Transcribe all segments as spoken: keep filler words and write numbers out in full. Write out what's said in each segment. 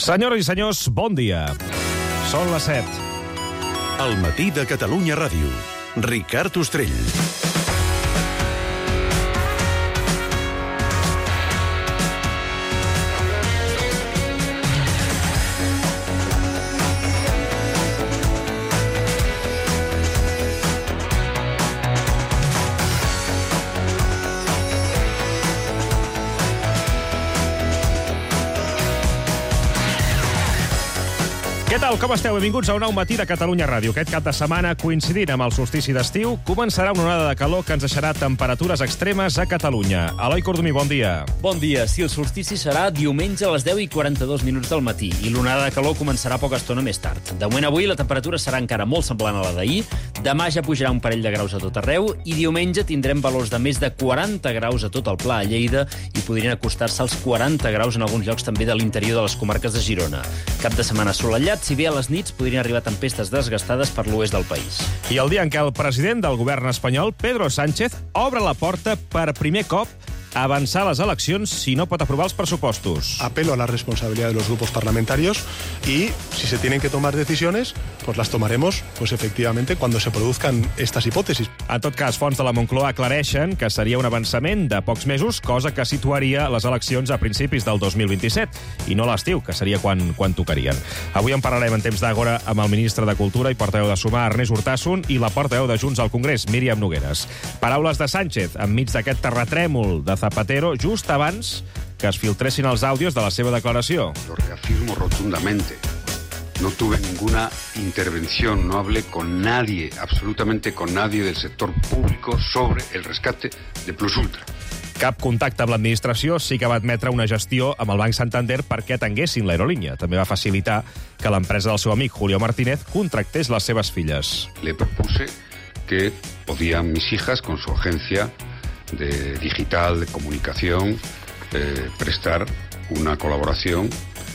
Senyores i senyors, bon dia. Són les set. El matí de Catalunya Ràdio. Ricard Ostrell. Què tal, com esteu? Benvinguts a un nou matí de Catalunya Ràdio. Aquest cap de setmana, coincidint amb el solstici d'estiu, començarà una onada de calor que ens deixarà temperatures extremes a Catalunya. Eloi Cordomí, bon dia. Bon dia. Sí, el solstici serà diumenge a les deu i quaranta-dos minuts del matí i l'onada de calor començarà poca estona més tard. De moment avui la temperatura serà encara molt semblant a la d'ahir, demà ja pujarà un parell de graus a tot arreu i diumenge tindrem valors de més de quaranta graus a tot el Pla a Lleida i podrien acostar-se als quaranta graus en alguns llocs també de l'interior de les comarques de Girona. Cap de setmana assolellat, si bé a les nits podrien arribar tempestes desgastades per l'oest del país. I el dia en què el president del govern espanyol, Pedro Sánchez, obre la porta per primer cop a avançar les eleccions si no pot aprovar els pressupostos. Apelo a la responsabilidad de los grupos parlamentarios y si se tienen que tomar decisiones, pues las tomaremos, pues efectivamente, cuando se produzcan estas hipótesis. En tot cas, fonts de la Moncloa aclareixen que seria un avançament de pocs mesos, cosa que situaria les eleccions a principis del dos mil vint-i-set, i no l'estiu, que seria quan, quan tocarien. Avui en parlarem en temps d'Àgora amb el ministre de Cultura i portaveu de Sumar, Ernest Urtasun, i la portaveu de Junts al Congrés, Míriam Nogueras. Paraules de Sánchez enmig d'aquest terratrèmol de Zapatero just abans que es filtressin els àudios de la seva declaració. Lo reafirmo rotundamente. No tuve ninguna intervención, no hablé con nadie, absolutamente con nadie del sector público sobre el rescate de Plus Ultra. Cap contacte amb l'administració, sí que va admetre una gestió amb el Banc Santander perquè atenguessin l'aerolínia. També va facilitar que l'empresa del seu amic Julio Martínez contractés les seves filles. Le propuse que podían mis hijas, con su agencia de digital, de comunicación, eh, prestar una colaboración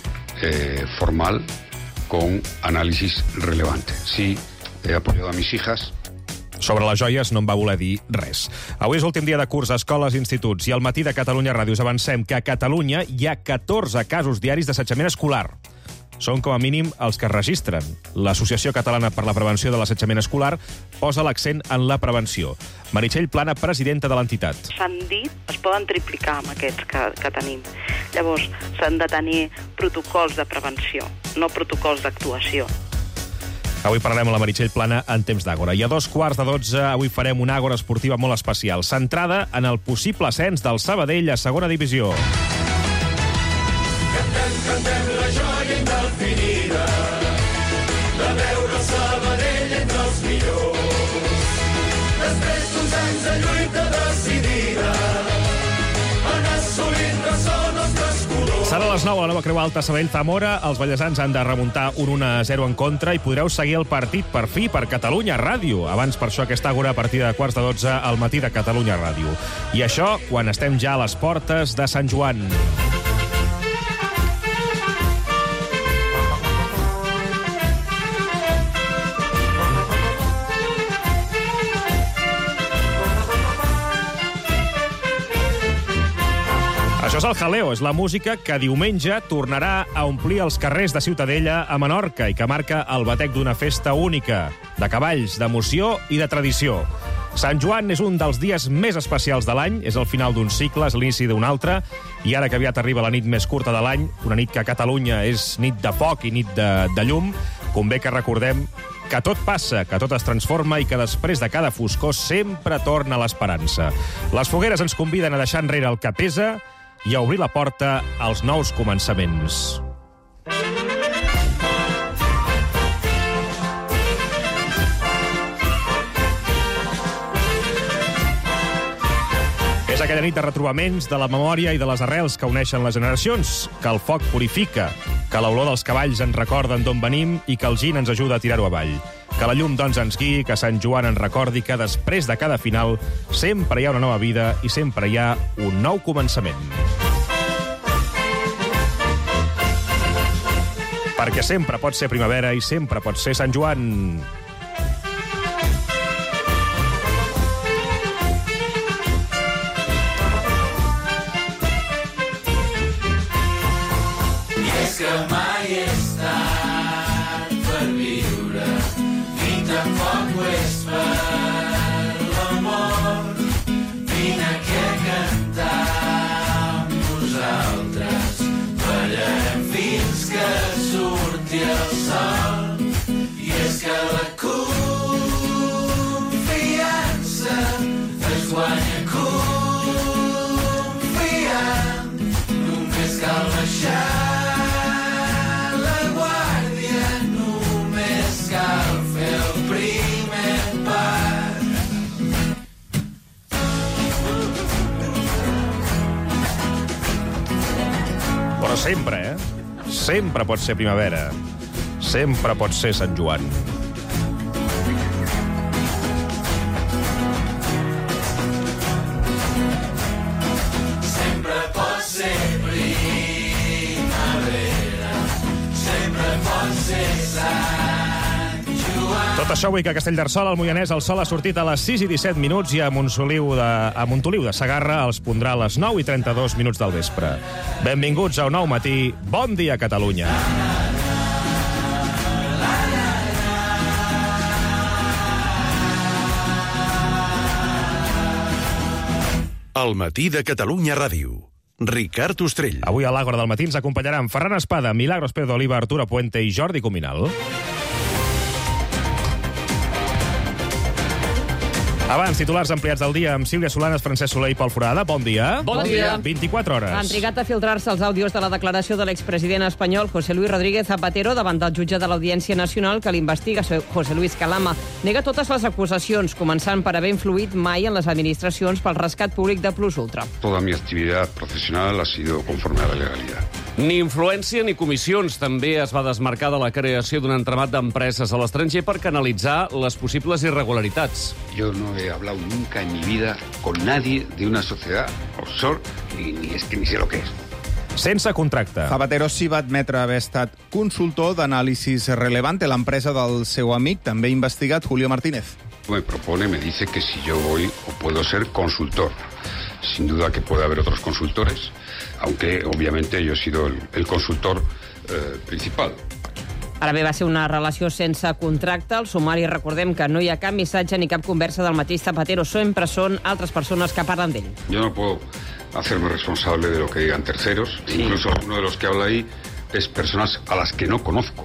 eh, formal con análisis relevante. Sí, he apoyado a mis hijas. Sobre les joies no em va voler dir res. Avui és l'últim dia de curs a escoles i instituts i al matí de Catalunya Ràdio us avancem que a Catalunya hi ha catorze casos diaris d'assetjament escolar. Són com a mínim els que es registren. L'Associació Catalana per la Prevenció de l'Assetjament Escolar posa l'accent en la prevenció. Meritxell Plana, presidenta de l'entitat. S'han dit, es poden triplicar amb aquests que, que tenim. Llavors, s'han de tenir protocols de prevenció, no protocols d'actuació. Avui parlarem amb la Meritxell Plana en temps d'Àgora. I a dos quarts de dotze avui farem una Àgora esportiva molt especial, centrada en el possible ascens del Sabadell a segona divisió. Cantem, cantem la joia indefinida de veure el Sabadell entre els millors. Després d'uns anys de lluita decidida en assolint ressò nostres colors. Serà a les nou a la nova Creu Alta Sabadell-Zamora. Els ballesans han de remuntar un un a zero en contra i podreu seguir el partit per fi per Catalunya Ràdio. Abans, per això, aquesta Àgora a partir de quarts de dotze al matí de Catalunya Ràdio. I això quan estem ja a les portes de Sant Joan. Això és el jaleo, és la música que diumenge tornarà a omplir els carrers de Ciutadella a Menorca i que marca el batec d'una festa única, de cavalls, d'emoció i de tradició. Sant Joan és un dels dies més especials de l'any, és el final d'un cicle, és l'inici d'un altre, i ara que aviat arriba la nit més curta de l'any, una nit que a Catalunya és nit de foc i nit de, de llum, convé que recordem que tot passa, que tot es transforma i que després de cada foscor sempre torna l'esperança. Les fogueres ens conviden a deixar enrere el que pesa i a obrir la porta als nous començaments. És aquella nit de retrobaments, de la memòria i de les arrels que uneixen les generacions, que el foc purifica, que l'olor dels cavalls ens recorden d'on venim i que el gin ens ajuda a tirar-ho avall. Que la llum, doncs, ens guiï, que Sant Joan ens recordi que després de cada final sempre hi ha una nova vida i sempre hi ha un nou començament. Perquè sempre pot ser primavera i sempre pot ser Sant Joan. I és que mai Però sempre, eh? Sempre pot ser primavera. Sempre pot ser Sant Joan. Sempre pot ser primavera, sempre pot ser Sant Joan. Tot això avui que a Castellterçol, al Moianès, el sol ha sortit a les sis i disset minuts i a Montsoliu de, a Montoliu de Segarra els pondrà a les nou i trenta-dos minuts del vespre. Benvinguts a Un Nou Matí. Bon dia, Catalunya. El matí de Catalunya Ràdio. Ricard Ostrell. Avui a l'Àgora del Matí ens acompanyaran Ferran Espada, Milagros Pérez d'Oliva, Arturo Puente i Jordi Cuminal. Abans, titulars ampliats del dia amb Sílvia Solanes, Francesc Soler i Pol Forada. Bon dia. Bon dia. vint-i-quatre hores. Han trigat a filtrar-se els àudios de la declaració de l'expresident espanyol José Luis Rodríguez Zapatero davant del jutge de l'Audiència Nacional que l'investiga, José Luis Calama. Nega totes les acusacions, començant per haver influït mai en les administracions pel rescat públic de Plus Ultra. Toda mi actividad profesional ha sido conforme a la legalidad. Ni influència ni comissions. També es va desmarcar de la creació d'un entramat d'empreses a l'estranger per canalitzar les possibles irregularitats. Yo no he hablado nunca en mi vida con nadie de una sociedad offshore, ni, ni es que ni sé lo que es. Sense contracte. Zapatero sí va admetre haver estat consultor d'anàlisis Relevante, l'empresa del seu amic, també investigat, Julio Martínez. Me propone, me dice que si yo voy o puedo ser consultor. Sin duda que puede haber otros consultores, aunque obviamente yo he sido el, el consultor eh, principal. Ara bé, va ser una relació sense contracte. Al sumari recordem que no hi ha cap missatge ni cap conversa del mateix Zapatero. Sempre són altres persones que parlen d'ell. Yo no puedo hacerme responsable de lo que digan terceros. Sí. Incluso uno de los que habla ahí es personas a las que no conozco.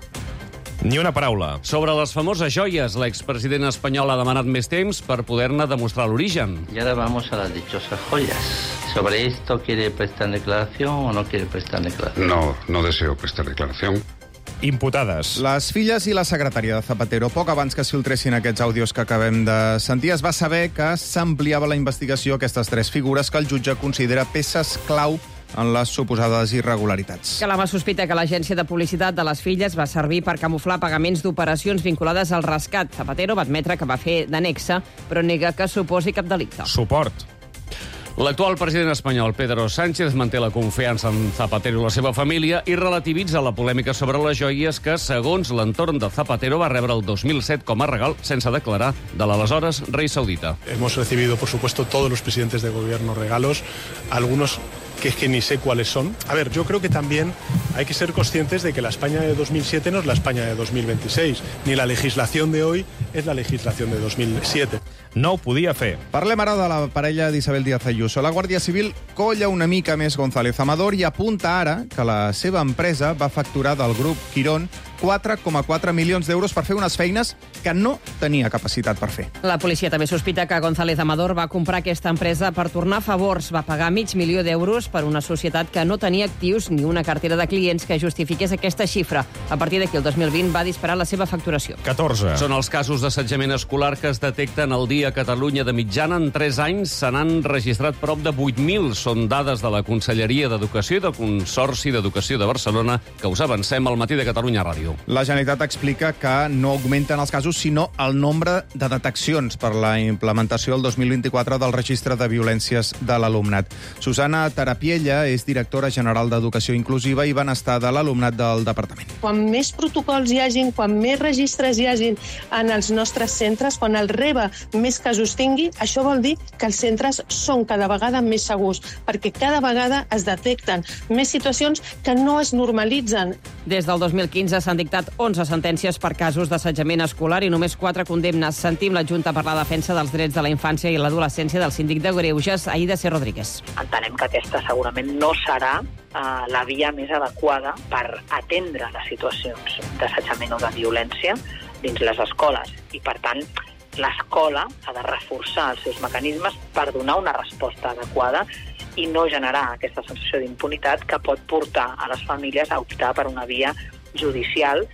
Ni una paraula. Sobre les famoses joies, l'expresident espanyol ha demanat més temps per poder-ne demostrar l'origen. Y ahora vamos a las dichosas joyas. ¿Sobre esto quiere prestar declaración o no quiere prestar declaración? No, no deseo prestar declaración. Imputades. Les filles i la secretària de Zapatero, poc abans que es filtressin aquests àudios que acabem de sentir, es va saber que s'ampliava la investigació a aquestes tres figures que el jutge considera peces clau en les suposades irregularitats. Calama sospita que l'agència de publicitat de les filles va servir per camuflar pagaments d'operacions vinculades al rescat. Zapatero va admetre que va fer d'annexa, però nega que suposi cap delicte. Suport. L'actual president espanyol, Pedro Sánchez, manté la confiança en Zapatero i la seva família i relativitza la polèmica sobre les joies que, segons l'entorn de Zapatero, va rebre el dos mil set com a regal, sense declarar, de l'aleshores rei saudita. Hemos recibido, por supuesto, todos los presidentes de gobierno regalos, algunos que es que ni sé cuáles son. A ver, yo creo que también hay que ser conscientes de que la España de dos mil siete no es la España de dos mil veintiséis, ni la legislación de hoy es la legislación de dos mil siete. No ho podia fer. Parlem ara de la parella d'Isabel Díaz Ayuso. La Guàrdia Civil colla una mica més González Amador i apunta ara que la seva empresa va facturar del grup Quirón quatre coma quatre milions d'euros per fer unes feines que no tenia capacitat per fer. La policia també sospita que González Amador va comprar aquesta empresa per tornar favors. Va pagar mig milió d'euros per una societat que no tenia actius ni una cartera de clients que justifiqués aquesta xifra. A partir d'aquí, el dos mil vint, va disparar la seva facturació. catorze. Són els casos d'assetjament escolar que es detecten al dia a Catalunya. De mitjana, en tres anys se n'han registrat prop de vuit mil. Són dades de la Conselleria d'Educació i del Consorci d'Educació de Barcelona, que us avancem al matí de Catalunya Ràdio. La Generalitat explica que no augmenten els casos, sinó el nombre de deteccions per la implementació el dos mil vint-i-quatre del registre de violències de l'alumnat. Susana Tarapiella és directora general d'Educació Inclusiva i Benestar de l'alumnat del departament. Quan més protocols hi hagin, quan més registres hi hagin en els nostres centres, quan el R E B A més casos tingui, això vol dir que els centres són cada vegada més segurs, perquè cada vegada es detecten més situacions que no es normalitzen. Des del dos mil quinze s'han dictat onze sentències per casos d'assetjament escolar i només quatre condemnes. Sentim la Junta per la Defensa dels Drets de la Infància i l'Adolescència del síndic de Greuges, Aida C. Rodríguez. Entenem que aquesta segurament no serà eh, la via més adequada per atendre les situacions d'assetjament o de violència dins les escoles. I, per tant, l'escola ha de reforçar els seus mecanismes per donar una resposta adequada i no generar aquesta sensació d'impunitat que pot portar a les famílies a optar per una via judicial.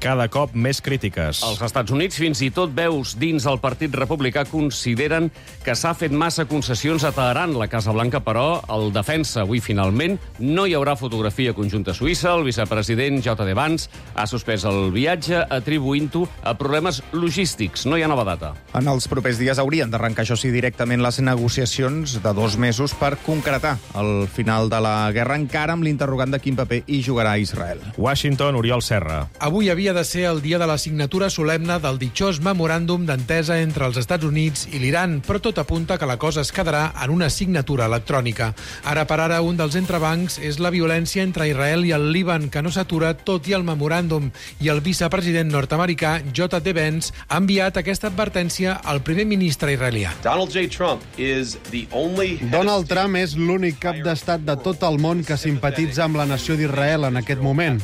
cada cop més crítiques. Als Estats Units, fins i tot veus dins el Partit Republicà consideren que s'ha fet massa concessions a Teheran. La Casa Blanca, però, el defensa avui finalment. No hi haurà fotografia conjunta a Suïssa. El vicepresident J D Vance ha suspès el viatge atribuint-ho a problemes logístics. No hi ha nova data. En els propers dies haurien d'arrencar, això sí, directament les negociacions de dos mesos per concretar el final de la guerra, encara amb l'interrogant de quin paper hi jugarà Israel. Washington, Oriol Serra. Avui havia de ser el dia de la signatura solemne del ditxós memoràndum d'entesa entre els Estats Units i l'Iran, però tot apunta que la cosa es quedarà en una signatura electrònica. Ara per ara, un dels entrebancs és la violència entre Israel i el Líban, que no s'atura tot i el memoràndum, i el vicepresident nord-americà J D Vance ha enviat aquesta advertència al primer ministre israelià. Donald J. Trump is the only... Donald Trump és l'únic cap d'estat de tot el món que simpatitza amb la nació d'Israel en aquest moment.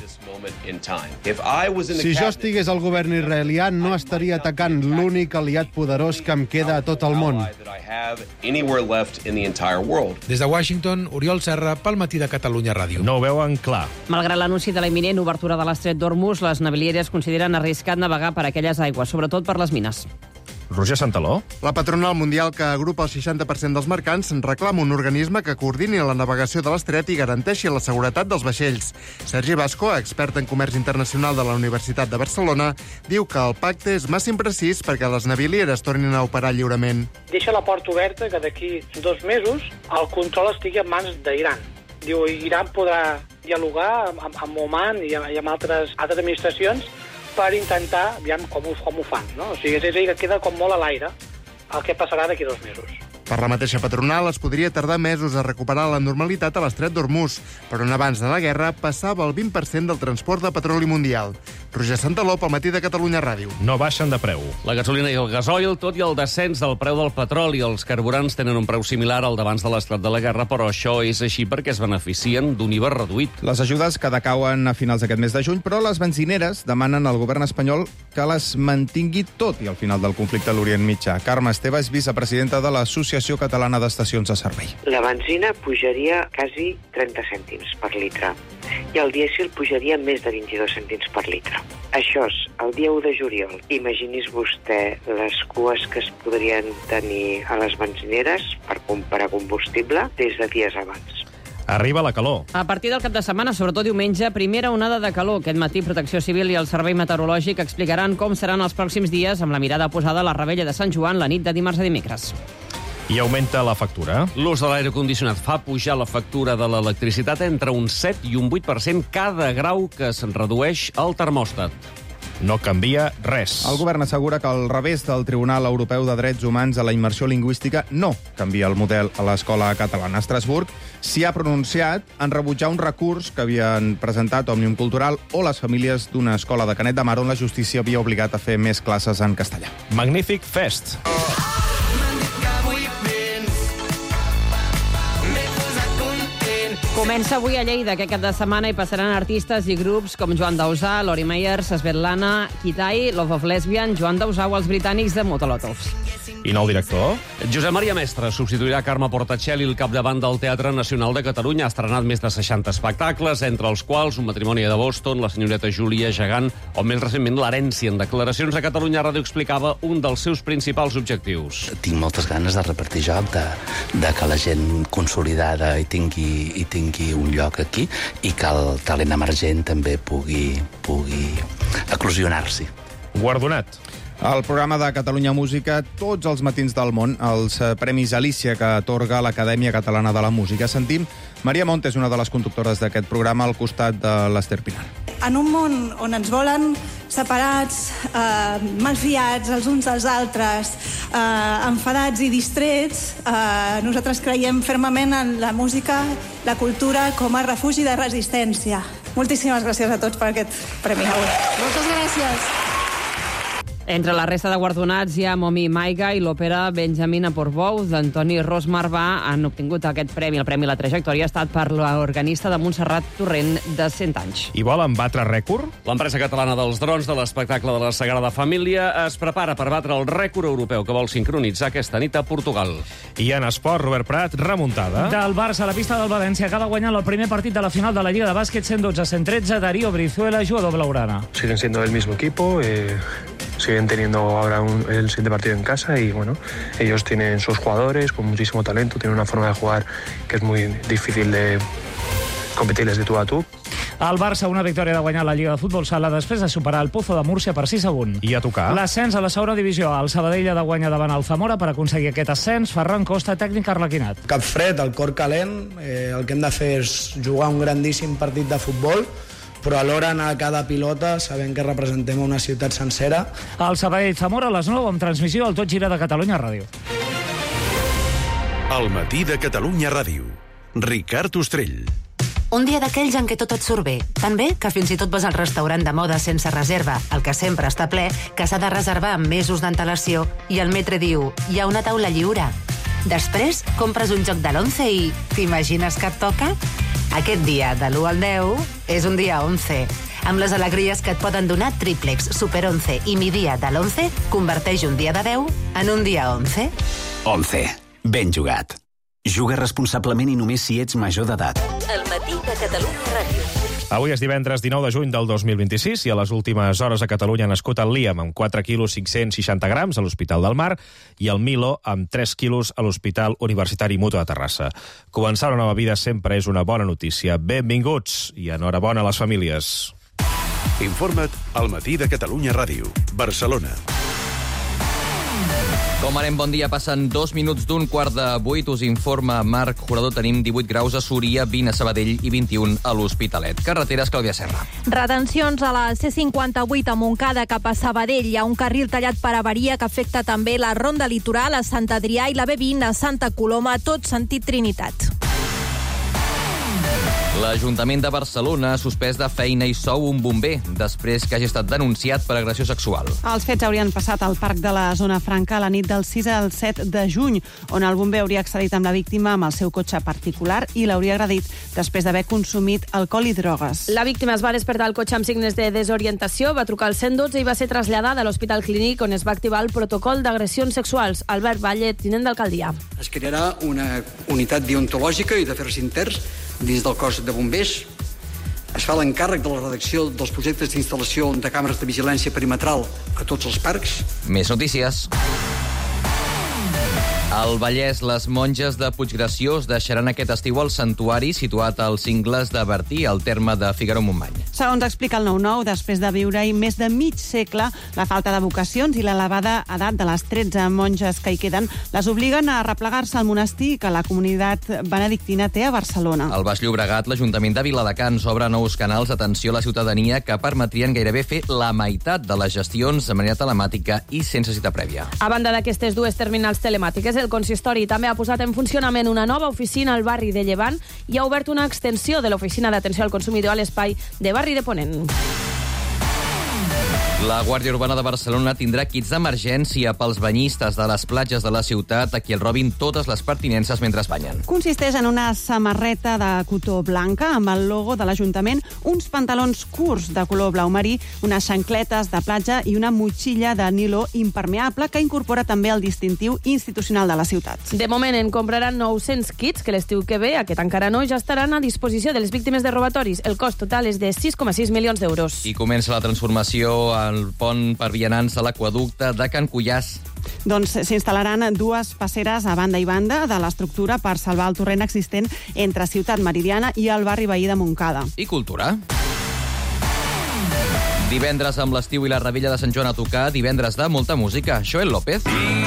Si jo estigués al govern israelià, no estaria atacant l'únic aliat poderós que em queda a tot el món. Des de Washington, Oriol Serra, pel Matí de Catalunya Ràdio. No ho veuen clar. Malgrat l'anunci de la imminent obertura de l'estret d'Hormuz, les navilieres consideren arriscat navegar per aquelles aigües, sobretot per les mines. Roger Santaló. La patronal mundial, que agrupa el seixanta per cent dels mercants, reclama un organisme que coordini la navegació de l'estret i garanteixi la seguretat dels vaixells. Sergi Vasco, expert en comerç internacional de la Universitat de Barcelona, diu que el pacte és massa imprecís perquè les navilieres tornin a operar lliurement. Deixa la porta oberta que d'aquí dos mesos el control estigui en mans d'Iran. Diu, Iran podrà dialogar amb, amb Oman i amb, i amb altres, altres administracions per intentar, aviam com ho, com ho fan, no? O sigui, és a dir, que queda com molt a l'aire el que passarà d'aquí dos mesos. Per la mateixa patronal, es podria tardar mesos a recuperar la normalitat a l'estret d'Hormuz, però on abans de la guerra passava el vint per cent del transport de petroli mundial. Roger Santaló, pel Matí de Catalunya Ràdio. No baixen de preu. La gasolina i el gasoil, tot i el descens del preu del petroli, els carburants tenen un preu similar al d'abans de l'esclat de la guerra, però això és així perquè es beneficien d'un I V A reduït. Les ajudes que decauen a finals d'aquest mes de juny, però les benzineres demanen al govern espanyol que les mantingui tot i al final del conflicte a l'Orient Mitjà. Carme Esteve és vicepresidenta de l'Associació Catalana d'Estacions de Servei. La benzina pujaria quasi trenta cèntims per litre i el dièsel pujaria més de vint-i-dos cèntims per litre. Això és el dia u de juliol. Imagini's vostè les cues que es podrien tenir a les benzineres per comprar combustible des de dies abans. Arriba la calor. A partir del cap de setmana, sobretot diumenge, primera onada de calor. Aquest matí, Protecció Civil i el Servei Meteorològic explicaran com seran els pròxims dies amb la mirada posada a la Revetlla de Sant Joan la nit de dimarts a dimecres. I augmenta la factura. L'ús de l'aire condicionat fa pujar la factura de l'electricitat entre un set i un vuit per cent cada grau que se'n redueix el termòstat. No canvia res. El govern assegura que al revés del Tribunal Europeu de Drets Humans a la immersió lingüística no canvia el model a l'escola catalana. Estrasburg s'hi ha pronunciat en rebutjar un recurs que havien presentat Òmnium Cultural o les famílies d'una escola de Canet de Mar on la justícia havia obligat a fer més classes en castellà. Magnífic Fest. Comença avui a Lleida. Aquest cap de setmana hi passaran artistes i grups com Joan Dausà, Lori Meyers, Svetlana, Kitai, Love of Lesbian, Joan Dausà o els britànics de Motolotovs. I nou director? Josep Maria Mestre substituirà Carme Portacelli al capdavant del Teatre Nacional de Catalunya. Ha estrenat més de seixanta espectacles, entre els quals Un matrimoni de Boston, La senyoreta Júlia Gegant o més recentment L'herència. En declaracions a Catalunya Ràdio explicava un dels seus principals objectius. Tinc moltes ganes de repartir joc, de, de que la gent consolidada hi tingui, hi tingui un lloc aquí i que el talent emergent també pugui, pugui eclosionar-s'hi. Guardonat. El programa de Catalunya Música tots els matins del món, els Premis Alícia que atorga l'Acadèmia Catalana de la Música. Sentim Maria Montes, una de les conductores d'aquest programa, al costat de l'Ester Pinar. En un món on ens volen separats, eh, malfiats els uns dels altres, eh, enfadats i distrets, eh, nosaltres creiem fermament en la música, la cultura com a refugi de resistència. Moltíssimes gràcies a tots per aquest premi avui. Moltes gràcies. Entre la resta de guardonats hi ha Momi Maiga i l'òpera Benjamin a Portbou d'Antoni Ros Marvà han obtingut aquest premi. El premi La Trajectòria ha estat per l'organista de Montserrat Torrent de cent anys. I volen batre rècord? L'empresa catalana dels drons de l'espectacle de la Sagrada Família es prepara per batre el rècord europeu que vol sincronitzar aquesta nit a Portugal. I en esport, Robert Prat, remuntada. Del Barça a la pista del València acaba guanyant el primer partit de la final de la Lliga de Bàsquet cent dotze a cent tretze. Darío Brizuela, jugador blaugrana. Siguen siendo el mismo equipo, eh, siguen teniendo ahora un, el siguiente partido en casa y bueno, ellos tienen sus jugadores con muchísimo talento, tienen una forma de jugar que es muy difícil de competirles de tú a tú. El Barça, una victòria de guanyar la Lliga de Futbol Sala després de superar el Pozo de Múrcia per sis a un. I a tocar. L'ascens a la segona divisió. El Sabadell ha de guanyar davant el Zamora per aconseguir aquest ascens. Ferran Costa, tècnic arlequinat. Cap fred, el cor calent. Eh, el que hem de fer és jugar un grandíssim partit de futbol, però alhora anar a cada pilota sabent que representem una ciutat sencera. El Sabadell-Zamora a les nou amb transmissió al Tot Gira de Catalunya Ràdio. El matí de Catalunya Ràdio. Ricard Ostrell. Un dia d'aquells en què tot et surt bé. Tan bé que fins i tot vas al restaurant de moda sense reserva, el que sempre està ple, que s'ha de reservar amb mesos d'antelació, i el metre diu, hi ha una taula lliure. Després, compres un joc de l'once i t'imagines que et toca? Aquest dia, de l'u al deu, és un dia onze. Amb les alegries que et poden donar Triplex, Super onze i Mi Dia de l'onze, converteix un dia de deu en un dia onze. onze. Ben jugat. Juga responsablement i només si ets major d'edat. El matí de Catalunya Ràdio. Avui és divendres dinou de juny del dos mil vint-i-sis i a les últimes hores a Catalunya ha nascut el Liam amb quatre quilos cinc-cents seixanta grams a l'Hospital del Mar i el Milo amb tres quilos a l'Hospital Universitari Mutu de Terrassa. Començar una nova vida sempre és una bona notícia. Benvinguts i enhorabona a les famílies. Informa't al matí de Catalunya Ràdio. Barcelona. Com anem, bon dia. Passen dos minuts d'un quart de vuit. Us informa Marc Jurador. Tenim divuit graus a Súria, vint a Sabadell i vint-i-un a l'Hospitalet. Carreteres, Clàudia Serra. Retencions a la C cinquanta-vuit a Montcada cap a Sabadell. Hi ha un carril tallat per avaria que afecta també la Ronda Litoral a Sant Adrià i la B vint a Santa Coloma, tot sentit Trinitat. L'Ajuntament de Barcelona ha suspès de feina i sou un bomber després que hagi estat denunciat per agressió sexual. Els fets haurien passat al Parc de la Zona Franca a la nit del sis al set de juny, on el bomber hauria accedit amb la víctima amb el seu cotxe particular i l'hauria agredit després d'haver consumit alcohol i drogues. La víctima es va despertar al cotxe amb signes de desorientació, va trucar al cent dotze i va ser traslladada a l'Hospital Clínic, on es va activar el protocol d'agressions sexuals. Albert Valle, tinent d'alcaldia. Es crearà una unitat deontològica i d'afers interns dins del cos de bombers. Es fa l'encàrrec de la redacció dels projectes d'instal·lació de càmeres de vigilància perimetral a tots els parcs. Més notícies. Al Vallès, les monges de Puiggraciós deixaran aquest estiu el santuari situat als Cingles de Bertí, al terme de Figaró-Montmany. Segons explica el nou nou, després de viure-hi més de mig segle, la falta de vocacions i l'elevada edat de les tretze monges que hi queden les obliguen a replegar-se al monestir que la comunitat benedictina té a Barcelona. Al Baix Llobregat, l'Ajuntament de Viladecans obre nous canals d'atenció a la ciutadania que permetrien gairebé fer la meitat de les gestions de manera telemàtica i sense cita prèvia. A banda d'aquestes dues terminals telemàtiques, el consistori també ha posat en funcionament una nova oficina al barri de Llevant i ha obert una extensió de l'oficina d'atenció al consumidor a l'espai de barri de Ponent. La Guàrdia Urbana de Barcelona tindrà kits d'emergència pels banyistes de les platges de la ciutat a qui el robin totes les pertinences mentre es banyen. Consisteix en una samarreta de cotó blanca amb el logo de l'Ajuntament, uns pantalons curts de color blau marí, unes xancletes de platja i una motxilla de niló impermeable que incorpora també el distintiu institucional de la ciutat. De moment en compraran nou-cents kits que l'estiu que ve, aquest encara no, ja estaran a disposició de les víctimes de robatoris. El cost total és de sis coma sis milions d'euros. I comença la transformació a el pont per vianants a l'aqueducte de Can Cullàs. Doncs s'instal·laran dues passeres a banda i banda de l'estructura per salvar el torrent existent entre Ciutat Meridiana i el barri veí de Montcada. I cultura? Divendres amb l'estiu i la Rebella de Sant Joan a tocar, divendres de molta música. Joel López.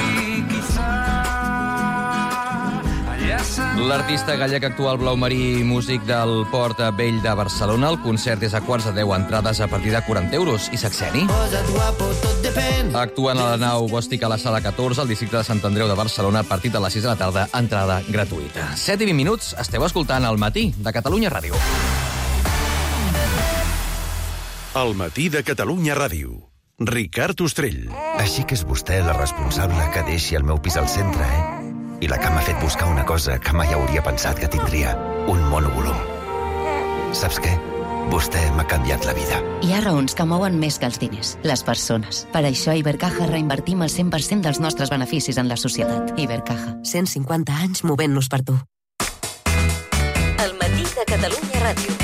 L'artista gallec actual blau marí, músic del Port Vell de Barcelona. El concert és a quarts de deu, entrades a partir de quaranta euros. I Saxeni? Actuen a la nau Bòstic a la sala catorze, al districte de Sant Andreu de Barcelona, a partir de les sis de la tarda, entrada gratuïta. set i vint minuts, esteu escoltant El matí de Catalunya Ràdio. El matí de Catalunya Ràdio. Ricard Ostrell. Així que és vostè la responsable que deixi el meu pis al centre, eh? I la que m'ha fet buscar una cosa que mai hauria pensat que tindria, un monovolum. Saps què? Vostè m'ha canviat la vida. Hi ha raons que mouen més que els diners, les persones. Per això a Ibercaja reinvertim el cent per cent dels nostres beneficis en la societat. Ibercaja. cent cinquanta anys movent-nos per tu. El matí de Catalunya Ràdio.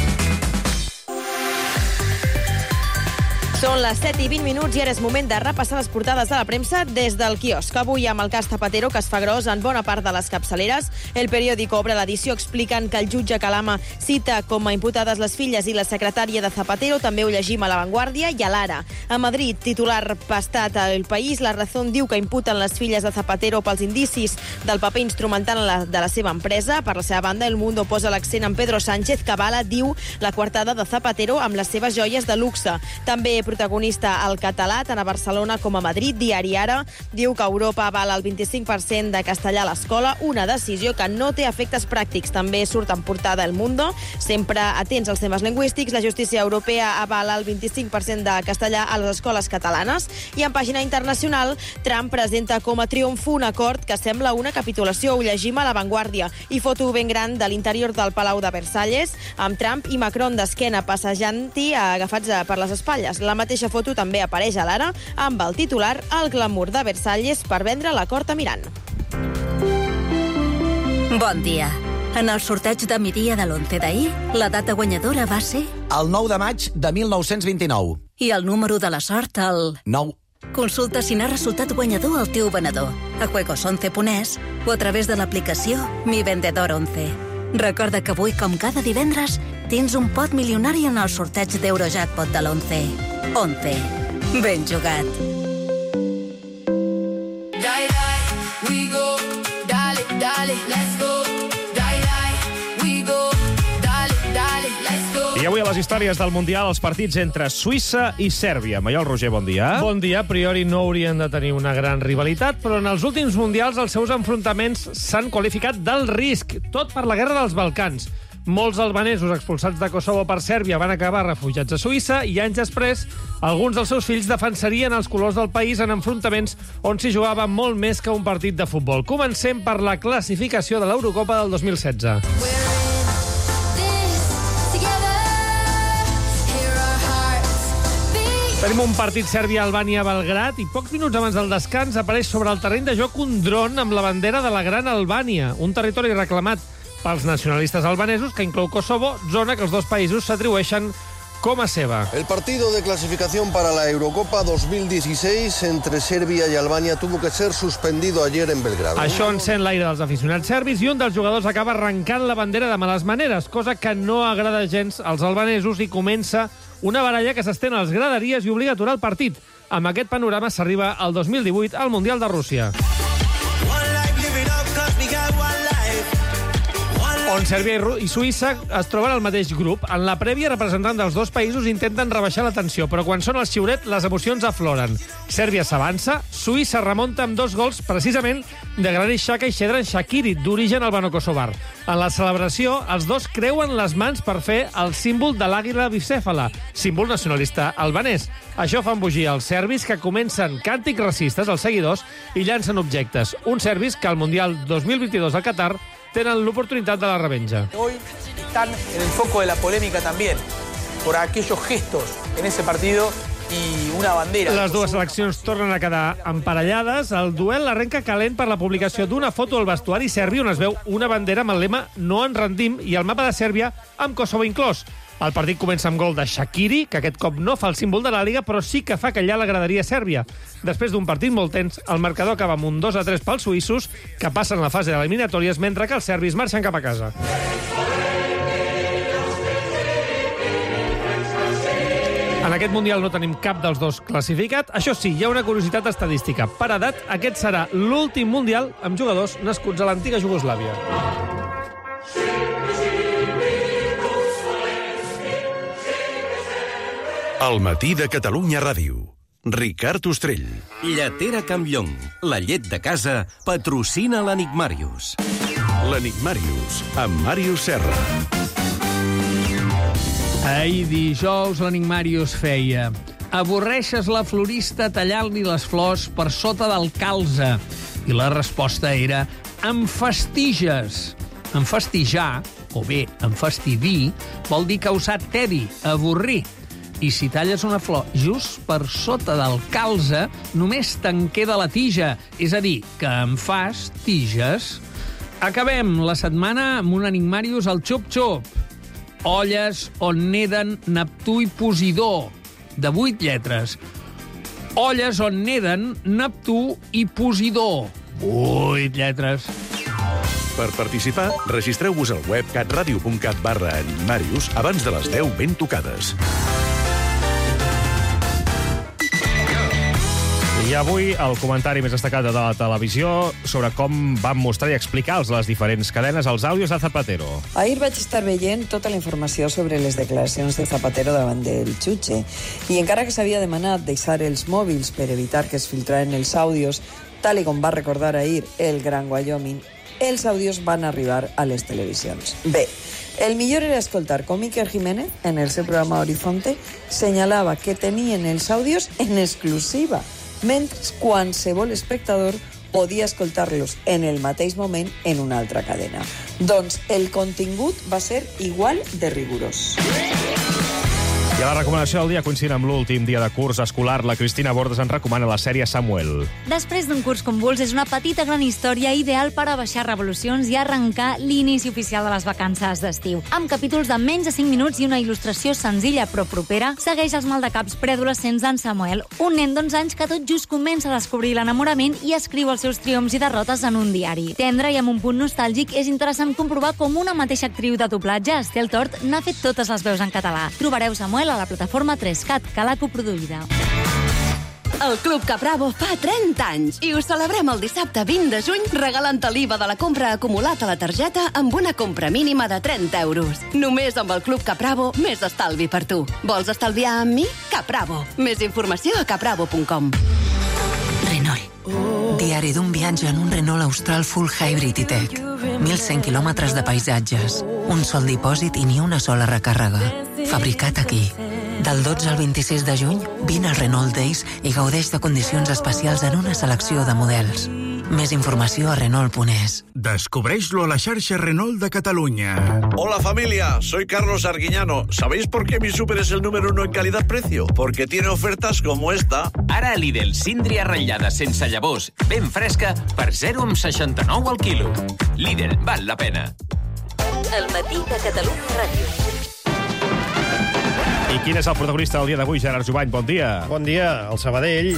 Són les set i vint minuts i ara és moment de repassar les portades de la premsa des del quiosc. Avui amb el cas Zapatero, que es fa gros en bona part de les capçaleres. El periòdico obre l'edició explicant que el jutge Calama cita com a imputades les filles i la secretària de Zapatero. També ho llegim a La Vanguardia i a l'Ara. A Madrid, titular pastat al País, La Razón diu que imputen les filles de Zapatero pels indicis del paper instrumental de la seva empresa. Per la seva banda, El Mundo posa l'accent en Pedro Sánchez, que avala, diu, la coartada de Zapatero amb les seves joies de luxe. També protagonista al català, tant a Barcelona com a Madrid. Diari Ara diu que Europa avala el vint-i-cinc per cent de castellà a l'escola, una decisió que no té efectes pràctics. També surt en portada El Mundo, sempre atents als temes lingüístics. La justícia europea avala el vint-i-cinc per cent de castellà a les escoles catalanes. I en pàgina internacional, Trump presenta com a triomf un acord que sembla una capitulació. Ho llegim a La Vanguardia. I foto ben gran de l'interior del Palau de Versalles, amb Trump i Macron d'esquena passejant-hi agafats per les espatlles. La mateixa foto també apareix a l'Ara amb el titular El glamour de Versalles per vendre l'acord a Miran. Bon dia. En el sorteig de migdia de l'onze d'ahir, la data guanyadora va ser... El nou de maig de mil nou-cents vint-i-nou. I el número de la sort, el... nou. Consulta si n'ha resultat guanyador el teu venedor a juegos once punt es o a través de l'aplicació Mi Vendedor once. Recorda que avui, com cada divendres, tens un pot milionari en el sorteig d'Eurojackpot de l'onze. once. Ben jugat. Die, die, we go. Dale, dale, let's go. Die, die, we go. Dale, dale, let's go. I avui a les històries del Mundial, els partits entre Suïssa i Sèrbia. Maiol Roger, bon dia. Bon dia. A priori no haurien de tenir una gran rivalitat, però en els últims Mundials els seus enfrontaments s'han qualificat del risc, tot per la guerra dels Balcans. Molts albanesos expulsats de Kosovo per Sèrbia van acabar refugiats a Suïssa i anys després alguns dels seus fills defensarien els colors del país en enfrontaments on s'hi jugava molt més que un partit de futbol. Comencem per la classificació de l'Eurocopa del dos mil setze. Tenim un partit Sèrbia-Albània-Belgrat i pocs minuts abans del descans apareix sobre el terreny de joc un dron amb la bandera de la Gran Albània, un territori reclamat pels nacionalistes albanesos, que inclou Kosovo, zona que els dos països s'atribueixen com a seva. El partido de clasificación para la Eurocopa dos mil dieciséis entre Serbia y Albania tuvo que ser suspendido ayer en Belgrado. Això encén l'aire dels aficionats serbis i un dels jugadors acaba arrencant la bandera de males maneres, cosa que no agrada gens als albanesos, i comença una baralla que s'estén a les graderies i obliga a aturar el partit. Amb aquest panorama s'arriba al dos mil divuit al Mundial de Rússia, on Sèrbia i Suïssa es troben al mateix grup. En la prèvia, representants dels dos països intenten rebaixar la tensió, però quan sona el xiuret, les emocions afloren. Sèrbia s'avança, Suïssa remunta amb dos gols, precisament, de Granit Xhaka i Xherdan Shaqiri, d'origen albano-kosovar. En la celebració, els dos creuen les mans per fer el símbol de l'àguila bicèfala, símbol nacionalista albanès. Això fa embogir els serbis, que comencen càntics racistes als seguidors i llancen objectes. Uns serbis que al Mundial dos mil vint-i-dos al Qatar tenen l'oportunitat de la revenja. Hoy están en el foco de la polémica también por aquellos gestos en ese partido y una bandera. Les dues seleccions tornen a quedar emparellades. El duel arrenca calent per la publicació d'una foto al vestuari serbi on es veu una bandera amb el lema "No ens rendim" i el mapa de Sèrbia amb Kosovo inclòs. El partit comença amb gol de Shaqiri, que aquest cop no fa el símbol de l'àliga, però sí que fa callar la graderia sèrbia. Després d'un partit molt tens, el marcador acaba amb un dos a tres pels suïssos, que passen la fase d'eliminatòries, mentre que els serbis marxen cap a casa. En aquest Mundial no tenim cap dels dos classificat. Això sí, hi ha una curiositat estadística. Per edat, aquest serà l'últim Mundial amb jugadors nascuts a l'antiga Jugoslàvia. El matí de Catalunya Ràdio. Ricard Ostrell. Lletera Campllong, la llet de casa, patrocina l'Enigmàrius. L'Enigmàrius, amb Màrius Serra. Ahir dijous l'Enigmàrius feia avorreixes la florista tallant-li les flors per sota del calze? I la resposta era enfastiges. Enfastijar, o bé enfastidir, vol dir causar tedi, avorrir. I si talles una flor just per sota del calze, només te'n queda la tija, és a dir, que en fas tiges. Acabem la setmana amb un enigmarius al xup-xup. Olles on neden Neptú i Posidó, de vuit lletres. Olles on neden Neptú i Posidó, vuit lletres. Per participar, registreu-vos al web catradio.cat barra enigmarius abans de les deu ben tocades. I avui el comentari més destacat de la televisió sobre com van mostrar i explicar-los les diferents cadenes als àudios de Zapatero. Ahir vaig estar veient tota la informació sobre les declaracions de Zapatero davant del jutge i encara que s'havia demanat deixar els mòbils per evitar que es filtraren els àudios, tal i com va recordar ahir el Gran Wyoming, els àudios van arribar a les televisions. Bé, el millor era escoltar com Iker Jiménez, en el seu programa Horizonte, senyalava que tenien els àudios en exclusiva, mentre qualsevol espectador podia escoltar-los en el mateix moment en una altra cadena. Doncs el contingut va ser igual de rigorós. I a la recomanació del dia, coincidint amb l'últim dia de curs escolar, la Cristina Bordes ens recomana la sèrie Samuel. Després d'un curs convuls, és una petita gran història ideal per abaixar revolucions i arrencar l'inici oficial de les vacances d'estiu. Amb capítols de menys de cinc minuts i una il·lustració senzilla però propera, segueix els maldecaps preadolescents d'en Samuel, un nen d'onze anys que tot just comença a descobrir l'enamorament i escriu els seus triomfs i derrotes en un diari. Tendre i amb un punt nostàlgic, és interessant comprovar com una mateixa actriu de doblatge, Estel Tort, n'ha fet totes les veus en català. Trobareu Samuel a la plataforma tres cat, que l'ha coproduïda. El Club Capravo fa trenta anys i ho celebrem el dissabte vint de juny regalant l'I V A de la compra acumulat a la targeta amb una compra mínima de trenta euros. Només amb el Club Capravo, més estalvi per tu. Vols estalviar amb mi? Capravo. Més informació a capravo punt com. Renault. Diari d'un viatge en un Renault Austral Full Hybrid i-Tech. mil cent quilòmetres de paisatges. Un sol dipòsit i ni una sola recàrrega. Fabricat aquí. Del dotze al vint-i-sis de juny, vine al Renault Days i gaudeix de condicions especials en una selecció de models. Més informació a Renault punt es. Descubreix-lo a la xarxa Renault de Cataluña. Hola familia, soy Carlos Arguiñano. ¿Sabéis por qué mi súper es el número uno en calidad-precio? Porque tiene ofertas como esta. Ara a Lidl, síndria ratllada sense llavors, ben fresca, per zero coma seixanta-nou al quilo. Lidl, val la pena. El matí de Catalunya Ràdio. I quin és el protagonista del dia d'avui, Gerard Jubany? Bon dia. Bon dia, el Sabadell.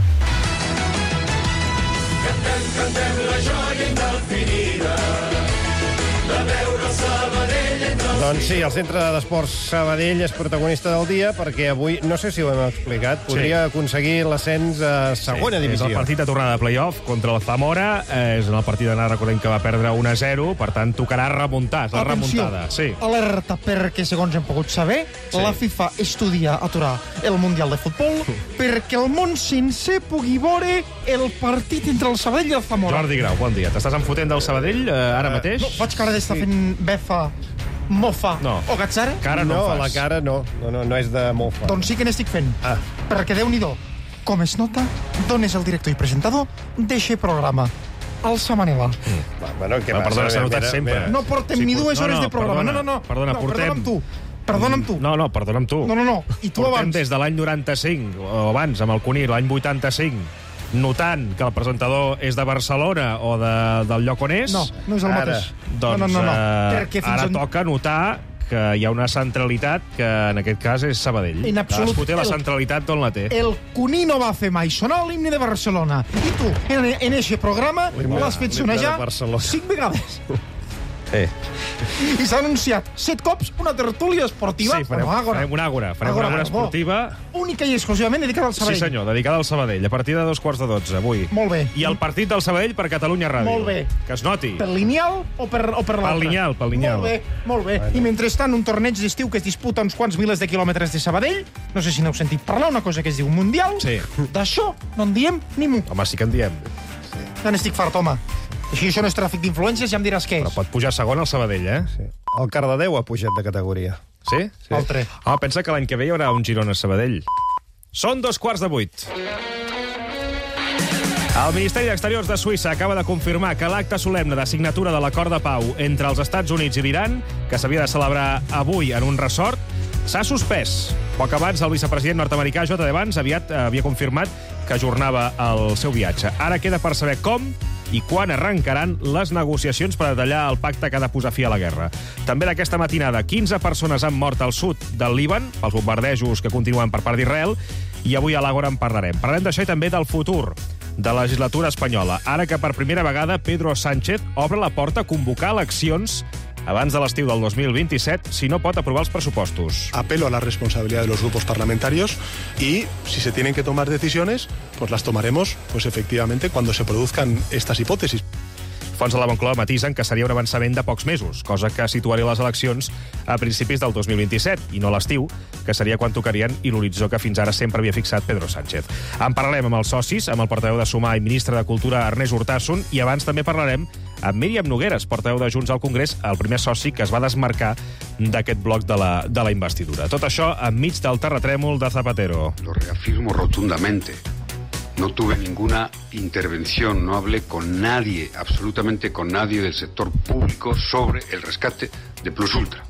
Cantem, cantem la joia indefinida de veure Sabadell entre els... Doncs sí, el Centre d'Esports Sabadell és protagonista del dia perquè avui, no sé si ho hem explicat, podria sí. aconseguir l'ascens a segona sí, divisió. És el partit de tornada de play-off contra el Zamora. És en el partit d'anar, recordem que va perdre un a zero, per tant, tocarà remuntar. La remuntada. Sí. Alerta, perquè segons hem pogut saber, sí. la FIFA estudia aturar el Mundial de Futbol perquè el món sencer pugui veure el partit entre el Sabadell i el Zamora. Jordi Grau, bon dia. T'estàs enfotent del Sabadell eh, ara mateix? No, faig cara d'estar sí. fent befa, mofa no. o gatzara? Cara no, no la cara no. No, no, no és de mofa. Doncs sí que n'estic fent. Ah. Perquè, Déu-n'hi-do, com es nota, d'on és el director i presentador d'eixe programa. El Samanela. Mm. Va, bueno, que no, perdona, s'ha notat sempre. No portem sí, ni dues no, hores no, de programa. Perdona, no, no, no. Perdona, no, portem... Perdona amb tu. Perdona amb tu. No, no, perdona amb tu. No, no, no. I tu portem abans. Des de l'any noranta-cinc, o abans, amb el Cuní, l'any vuitanta-cinc, notant que el presentador és de Barcelona o de, del lloc on és... No, no és el ara, mateix. Doncs no, no, no, no. Eh, ara on... toca notar que hi ha una centralitat que en aquest cas és Sabadell. En absolut. Cadascú té la centralitat d'on la té. El Cuní no va fer mai sonar l'himne de Barcelona. I tu, en, en eixe programa, l'has fet sonejar cinc vegades. Eh. I s'ha anunciat set cops una tertúlia esportiva. Sí, farem, bueno, farem una àgora. Farem agora, una àgora esportiva. Única i exclusivament dedicada al Sabadell. Sí, senyor, dedicada al Sabadell. A partir de dos quarts de dotze, avui. Molt bé. I el partit del Sabadell per Catalunya Ràdio. Molt bé. Que es noti. Per lineal o per, o per l'altre? Pel lineal, pel lineal. Molt bé, molt bé. Bueno. I mentrestant, un torneig d'estiu que es disputa uns quants milers de quilòmetres de Sabadell. No sé si n'heu sentit parlar, una cosa que es diu Mundial. Sí. D'això no en diem ni mu. Home, sí que en diem. Sí. Ja n'estic fart, home. Així això no és tràfic d'influències, ja em diràs què és. Però pot pujar segon al Sabadell, eh? Sí. El Cardedeu ha pujat de categoria. Sí? Sí. Altre. Ah, pensa que l'any que ve hi haurà un Girona-Sabadell. Són dos quarts de vuit. El Ministeri d'Exteriors de Suïssa acaba de confirmar que l'acte solemne de signatura de l'acord de pau entre els Estats Units i l'Iran, que s'havia de celebrar avui en un resort, s'ha suspès. Poc abans, el vicepresident nord-americà J D Vance aviat havia confirmat que ajornava el seu viatge. Ara queda per saber com i quan arrencaran les negociacions per detallar el pacte que ha de posar fi a la guerra. També d'aquesta matinada, quinze persones han mort al sud del Líban pels bombardejos que continuen per part d'Israel, i avui a l'Àgora en parlarem. Parlarem d'això i també del futur de la legislatura espanyola, ara que per primera vegada Pedro Sánchez obre la porta a convocar eleccions abans de l'estiu del dos mil vint-i-set si no pot aprovar els pressupostos. Apelo a la responsabilidad de los grupos parlamentarios y si se tienen que tomar decisiones, pues las tomaremos, pues efectivamente, cuando se produzcan estas hipótesis. Fonts de la Moncloa matisen que seria un avançament de pocs mesos, cosa que situaria les eleccions a principis del dos mil vint-i-set, i no l'estiu, que seria quan tocarien i l'horitzó que fins ara sempre havia fixat Pedro Sánchez. En parlarem amb els socis, amb el portaveu de Sumar i ministre de Cultura Ernest Urtasun, i abans també parlarem amb Míriam Nogueres, portaveu de Junts al Congrés, el primer soci que es va desmarcar d'aquest bloc de la, de la investidura. Tot això enmig del terratrèmol de Zapatero. Lo reafirmo rotundamente. No tuve ninguna intervención, no hablé con nadie, absolutamente con nadie del sector público sobre el rescate de Plus Ultra.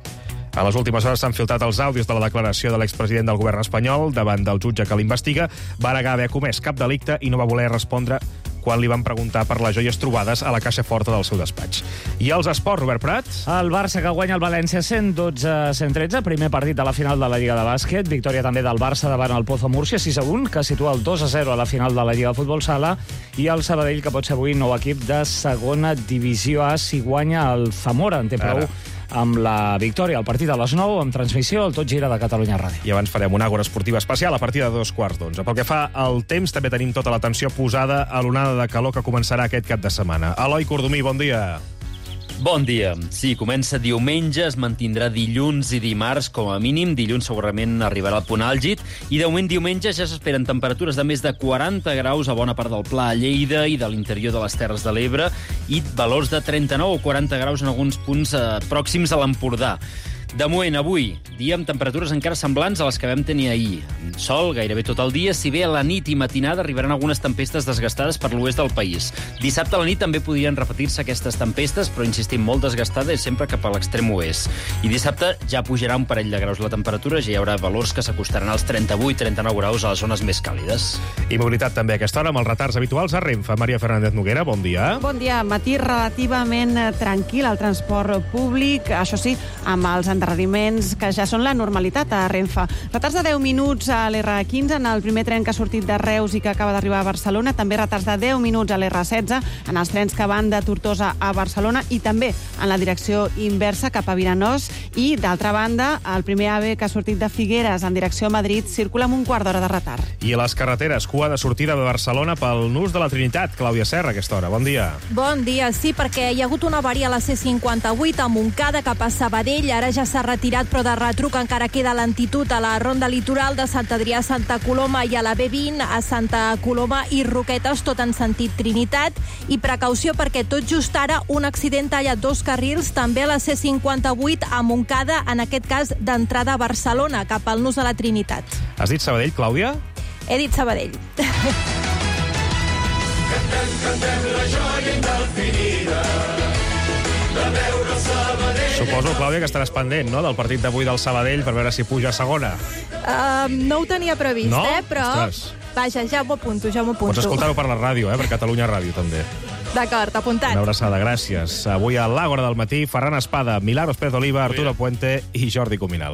A les últimes hores s'han filtrat els àudios de la declaració de l'expresident del govern espanyol davant del jutge que l'investiga. Va negar haver comès cap delicte i no va voler respondre quan li van preguntar per les joies trobades a la caixa forta del seu despatx. I els esports, Robert Prat? El Barça que guanya el València cent dotze a cent tretze, primer partit de la final de la Lliga de Bàsquet, victòria també del Barça davant el Pozo Múrcia, sis a un, que situa el dos a zero a la final de la Lliga de Futbol Sala, i el Sabadell, que pot ser avui nou equip de segona divisió A si guanya el Zamora, en té prou Ara. amb la victòria. El partit a les nou, amb transmissió, el Tot Gira de Catalunya Ràdio. I abans farem una àgora esportiva especial a partir de dos quarts d'onze. Pel que fa al temps, també tenim tota l'atenció posada a l'onada de calor que començarà aquest cap de setmana. Eloi Cordomí, bon dia. Bon dia. Sí, comença diumenge, es mantindrà dilluns i dimarts com a mínim. Dilluns segurament arribarà al punt àlgid. I de moment diumenge ja s'esperen temperatures de més de quaranta graus a bona part del Pla, a Lleida i de l'interior de les Terres de l'Ebre, i valors de trenta-nou o quaranta graus en alguns punts eh, pròxims a l'Empordà. De moment, avui, dia amb temperatures encara semblants a les que vam tenir ahir. Sol gairebé tot el dia, si bé a la nit i matinada arribaran algunes tempestes desgastades per l'oest del país. Dissabte a la nit també podrien repetir-se aquestes tempestes, però insistim, molt desgastades sempre cap a l'extrem oest. I dissabte ja pujarà un parell de graus la temperatura, ja hi haurà valors que s'acostaran als trenta-vuit trenta-nou graus a les zones més càlides. I mobilitat també a aquesta hora amb els retards habituals a Renfe. Maria Fernández Noguera, bon dia. Bon dia. Matí relativament tranquil al transport públic, això sí, amb els endarreriments que ja són la normalitat a Renfe. Retards de deu minuts a l'R quinze en el primer tren que ha sortit de Reus i que acaba d'arribar a Barcelona, també retards de deu minuts a l'R setze en els trens que van de Tortosa a Barcelona i també en la direcció inversa cap a Viranós, i d'altra banda el primer AVE que ha sortit de Figueres en direcció a Madrid circula amb un quart d'hora de retard. I a les carreteres, cua de sortida de Barcelona pel nus de la Trinitat. Clàudia Serra, a aquesta hora. Bon dia. Bon dia, sí, perquè hi ha hagut una avaria a la C cinquanta-vuit a Montcada cap a Sabadell, ara ja s'ha retirat, però de retruc encara queda lentitud a la ronda litoral de Sant Adrià a Santa Coloma i a la B vint a Santa Coloma i Roquetes, tot en sentit Trinitat, i precaució perquè tot just ara un accident talla dos carrils també a la C cinquanta-vuit a Montcada, en aquest cas d'entrada a Barcelona, cap al nus de la Trinitat. Has dit Sabadell, Clàudia? He dit Sabadell. Cantem, cantem la joia indefinida de veure Sabadell. Suposo, Clàudia, que estaràs pendent, no?, del partit d'avui del Sabadell per veure si puja a segona. Uh, no ho tenia previst, no? eh? Però, Ostres. Vaja, ja m'ho apunto, ja m'ho apunto. Pots escoltar-ho per la ràdio, eh?, per Catalunya Ràdio, també. D'acord, apuntat. Una abraçada, gràcies. Avui a l'Àgora del matí, Ferran Espada, Milagros Pérez Oliva, Arturo Puente i Jordi Cuminal.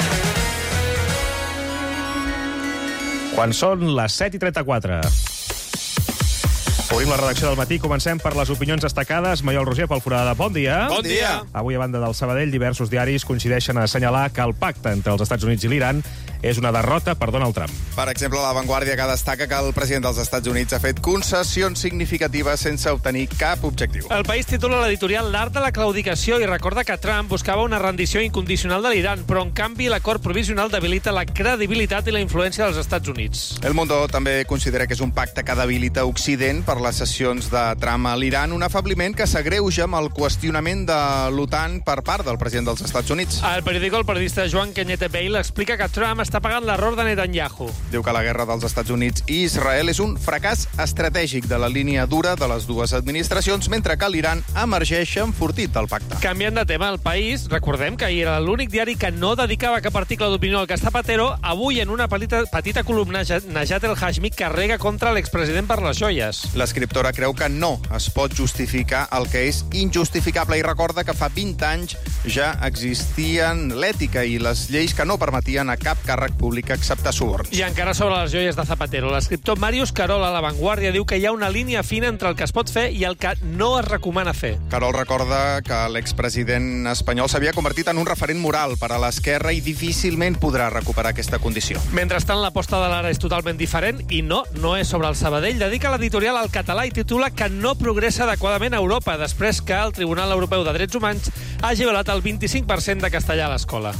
Quan són les set i trenta-quatre. Obrim la redacció del matí. Comencem per les opinions destacades. Maiol Roger, pel Forada. Bon dia. Bon dia. Avui, a banda del Sabadell, diversos diaris coincideixen a assenyalar que el pacte entre els Estats Units i l'Iran és una derrota per Donald Trump. Per exemple, La Vanguardia, que destaca que el president dels Estats Units ha fet concessions significatives sense obtenir cap objectiu. El País titula l'editorial L'art de la claudicació i recorda que Trump buscava una rendició incondicional de l'Iran, però en canvi l'acord provisional debilita la credibilitat i la influència dels Estats Units. El Mundo també considera que és un pacte que debilita Occident per les sessions de Trump a l'Iran, un afabliment que s'agreuja amb el qüestionament de l'OTAN per part del president dels Estats Units. El periòdico El periodista Joan Cañete Bale explica que Trump està pagant l'error de Netanyahu. Diu que la guerra dels Estats Units i Israel és un fracàs estratègic de la línia dura de les dues administracions, mentre que l'Iran emergeix enfortit del pacte. Canviant de tema, El País, recordem que ahir era l'únic diari que no dedicava cap article d'opinió al que està Patero, avui en una petita, petita columna Najat El Hashmi carrega contra l'expresident per les joies. L'escriptora creu que no es pot justificar el que és injustificable i recorda que fa vint anys ja existien l'ètica i les lleis que no permetien a cap càrrec públic acceptar suborns. I encara sobre les joies de Zapatero, l'escriptor Màrius Carol a La Vanguardia diu que hi ha una línia fina entre el que es pot fer i el que no es recomana fer. Carol recorda que l'expresident espanyol s'havia convertit en un referent moral per a l'esquerra i difícilment podrà recuperar aquesta condició. Mentrestant, l'aposta de l'Ara és totalment diferent i no, no és sobre el Sabadell. Dedica l'editorial al català i titula que no progressa adequadament a Europa després que el Tribunal Europeu de Drets Humans hagi violat el vint-i-cinc per cent de castellà a l'escola.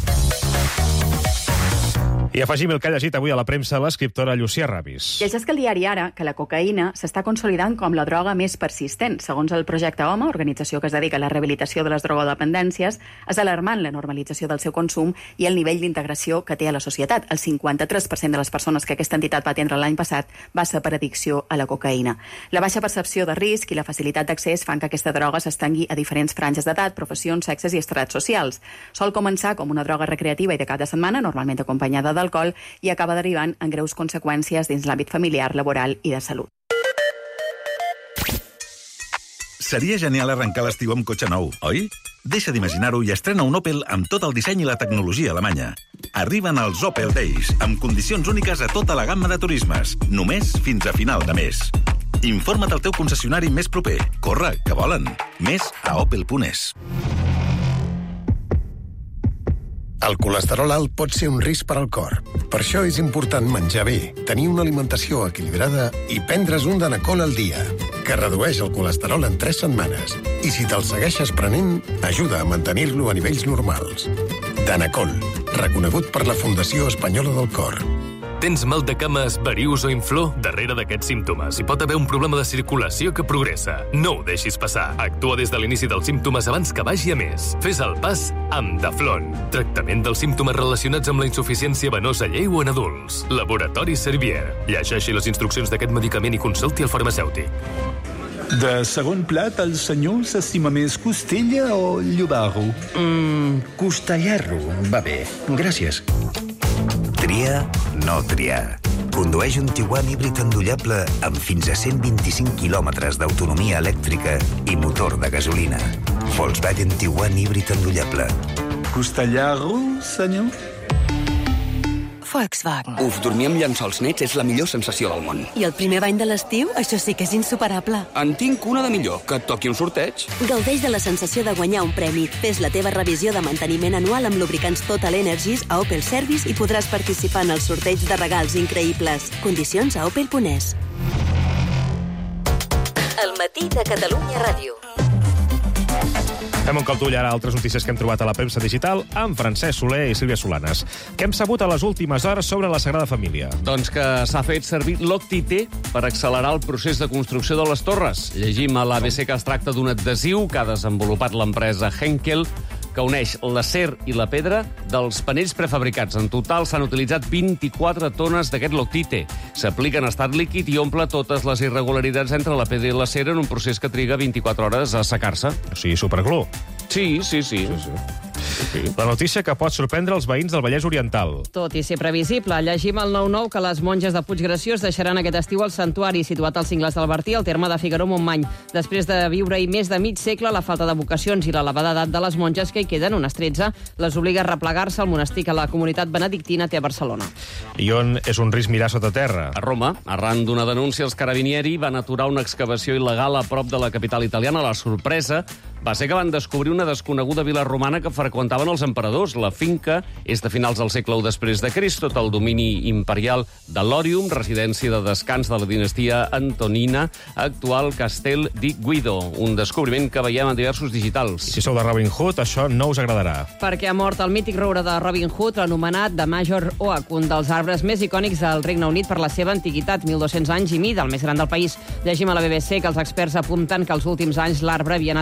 I afegim el que ha llegit avui a la premsa l'escriptora Llucia Ravis. Llegeix que el diari Ara que la cocaïna s'està consolidant com la droga més persistent. Segons el projecte Home, organització que es dedica a la rehabilitació de les drogodependències, és alarmant la normalització del seu consum i el nivell d'integració que té a la societat. El cinquanta-tres per cent de les persones que aquesta entitat va atendre l'any passat va ser per addicció a la cocaïna. La baixa percepció de risc i la facilitat d'accés fan que aquesta droga s'estengui a diferents franges d'edat, professions, sexes i estrats socials. Sol començar com una droga recreativa i de cap de setmana, normalment acompanyada d'alcohol, i acaba derivant en greus conseqüències dins l'àmbit familiar, laboral i de salut. Seria genial arrencar l'estiu amb cotxe nou, oi? Deixa d'imaginar-ho i estrena un Opel amb tot el disseny i la tecnologia alemanya. Arriben els Opel Days, amb condicions úniques a tota la gamma de turismes, només fins a final de mes. Informa't al teu concessionari més proper. Corre, que volen. Més a opel punt es. El colesterol alt pot ser un risc per al cor. Per això és important menjar bé, tenir una alimentació equilibrada i prendre's un Danacol al dia, que redueix el colesterol en tres setmanes. I si te'l segueixes prenent, ajuda a mantenir-lo a nivells normals. Danacol, reconegut per la Fundació Espanyola del Cor. Tens mal de cames, varius o inflor? Darrere d'aquests símptomes hi pot haver un problema de circulació que progressa. No ho deixis passar. Actua des de l'inici dels símptomes abans que vagi a més. Fes el pas amb Daflon. Tractament dels símptomes relacionats amb la insuficiència venosa lleu en adults. Laboratori Servier. Llegeixi les instruccions d'aquest medicament i consulti el farmacèutic. De segon plat, el senyor s'estima més costella o llobarro? Mmm, costellarro. Va bé. Gràcies. Triar, no triar. Condueix un Tiguan híbrid endollable amb fins a cent vint-i-cinc quilòmetres d'autonomia elèctrica i motor de gasolina. Volkswagen Tiguan híbrid endollable. Costellarro, senyor? Volkswagen. Uf, dormir amb llençols nets és la millor sensació del món. I el primer bany de l'estiu, això sí que és insuperable. En tinc una de millor, que et toqui un sorteig. Gaudeix de la sensació de guanyar un premi. Fes la teva revisió de manteniment anual amb lubricants Total Energies a Opel Service i podràs participar en el sorteig de regals increïbles. Condicions a opel punt es. El matí de Catalunya Ràdio. Fem un cop d'ull ara a altres notícies que hem trobat a la premsa digital amb Francesc Soler i Sílvia Solanes. Què hem sabut a les últimes hores sobre la Sagrada Família? Doncs que s'ha fet servir l'O C T I T per accelerar el procés de construcció de les torres. Llegim a l'A B C que es tracta d'un adhesiu que ha desenvolupat l'empresa Henkel que uneix l'acer i la pedra dels panells prefabricats. En total s'han utilitzat vint-i-quatre tones d'aquest loctite. S'aplica en estat líquid i omple totes les irregularitats entre la pedra i l'acer en un procés que triga vint-i-quatre hores a assecar-se. O sigui, superglú. Sí, sí, sí. sí, sí. Sí. La notícia que pot sorprendre els veïns del Vallès Oriental. Tot i ser previsible, llegim al nou nou que les monges de Puiggraciós deixaran aquest estiu el santuari situat als Cingles del Bertí, al terme de Figaró-Montmany. Després de viure-hi més de mig segle, la falta de vocacions i l'elevada edat de les monges que hi queden, unes tretze, les obliga a replegar-se al monestir que la comunitat benedictina té a Barcelona. I on és un risc mirar sota terra? A Roma, arran d'una denúncia, els carabinieri van aturar una excavació il·legal a prop de la capital italiana. La sorpresa va ser que van descobrir una desconeguda vila romana que freqüentaven els emperadors. La finca és de finals del segle u després de Crist, tot el domini imperial de Lorium, residència de descans de la dinastia Antonina, actual Castel di Guido, un descobriment que veiem en diversos digitals. I si sou de Robin Hood, això no us agradarà. Perquè ha mort el mític roure de Robin Hood, l'anomenat de Major Oak, un dels arbres més icònics del Regne Unit per la seva antiguitat, mil dos-cents anys i mida, el més gran del país. Llegim a la B B C que els experts apunten que els últims anys l'arbre havia anat decaient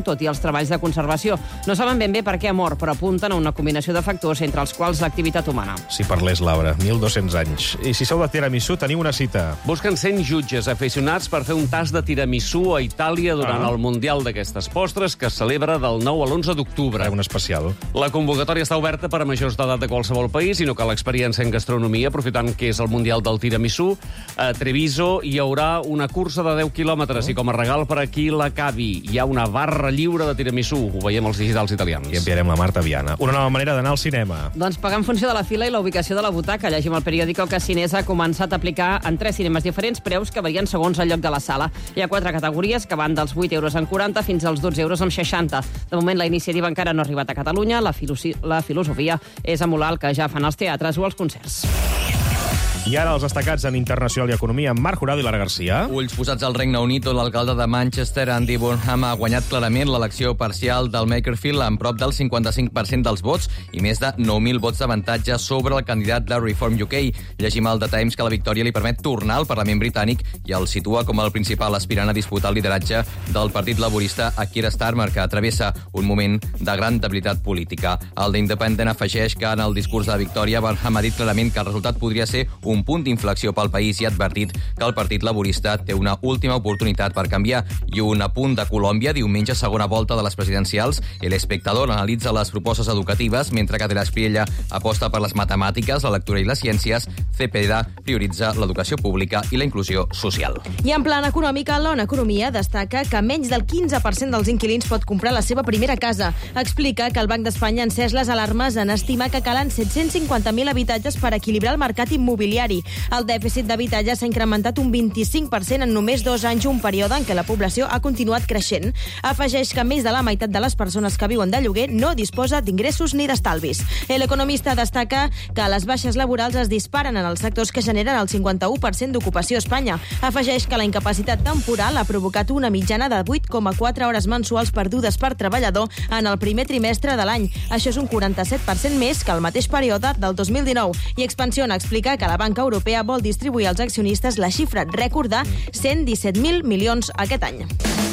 any, tot i els treballs de conservació. No saben ben bé per què ha mort, però apunten a una combinació de factors entre els quals l'activitat humana. Si parlés l'arbre, mil dos-cents anys. I si sou de tiramisú, teniu una cita. Busquen cent jutges aficionats per fer un tast de tiramisú a Itàlia durant Ah. el Mundial d'aquestes postres que es celebra del nou a l'onze d'octubre. Un especial. La convocatòria està oberta per a majors d'edat de qualsevol país i no cal experiència en gastronomia, aprofitant que és el Mundial del Tiramisú. A Treviso hi haurà una cursa de deu quilòmetres i com a regal per a qui l'acabi hi ha una barra lliure de tiramisú. Ho veiem als digitals italians. I enviarem la Marta Viana. Una nova manera d'anar al cinema. Doncs pagar en funció de la fila i la ubicació de la butaca. Llegim al periòdico que Cinesa ha començat a aplicar en tres cinemes diferents preus que varien segons el lloc de la sala. Hi ha quatre categories que van dels vuit euros en quaranta fins als dotze euros en seixanta. De moment la iniciativa encara no ha arribat a Catalunya. La, filosi- la filosofia és emular el que ja fan els teatres o els concerts. I ara els destacats en Internacional i Economia amb Marc Jurado i Lara Garcia. Ulls posats al Regne Unit, on l'alcalde de Manchester, Andy Burnham, ha guanyat clarament l'elecció parcial del Makerfield amb prop del cinquanta-cinc per cent dels vots i més de nou mil vots d'avantatge sobre el candidat de Reform U K. Llegim al The Times que la victòria li permet tornar al Parlament britànic i el situa com el principal aspirant a disputar el lideratge del Partit Laborista a Keir Starmer, que travessa un moment de gran debilitat política. El The Independent afegeix que en el discurs de la victòria Burnham ha dit clarament que el resultat podria ser un punt d'inflexió pel país i ha advertit que el Partit Laborista té una última oportunitat per canviar. I un apunt de Colòmbia, diumenge segona volta de les presidencials, El Espectador analitza les propostes educatives, mentre que De la Espriella aposta per les matemàtiques, la lectura i les ciències. Cepeda prioritza l'educació pública i la inclusió social. I en plan econòmic, l'Ona Economia destaca que menys del quinze per cent dels inquilins pot comprar la seva primera casa. Explica que el Banc d'Espanya ha encès les alarmes en estimar que calen set-cents cinquanta mil habitatges per equilibrar el mercat immobiliari. El dèficit d'habitatge s'ha incrementat un vint-i-cinc per cent en només dos anys, un període en què la població ha continuat creixent. Afegeix que més de la meitat de les persones que viuen de lloguer no disposa d'ingressos ni d'estalvis. L'economista destaca que les baixes laborals es disparen en els sectors que generen el cinquanta-u per cent d'ocupació a Espanya. Afegeix que la incapacitat temporal ha provocat una mitjana de vuit coma quatre hores mensuals perdudes per treballador en el primer trimestre de l'any. Això és un quaranta-set per cent més que el mateix període del dos mil dinou. I Expansión explica que la Banca Europea vol distribuir als accionistes la xifra rècord de cent disset mil milions aquest any.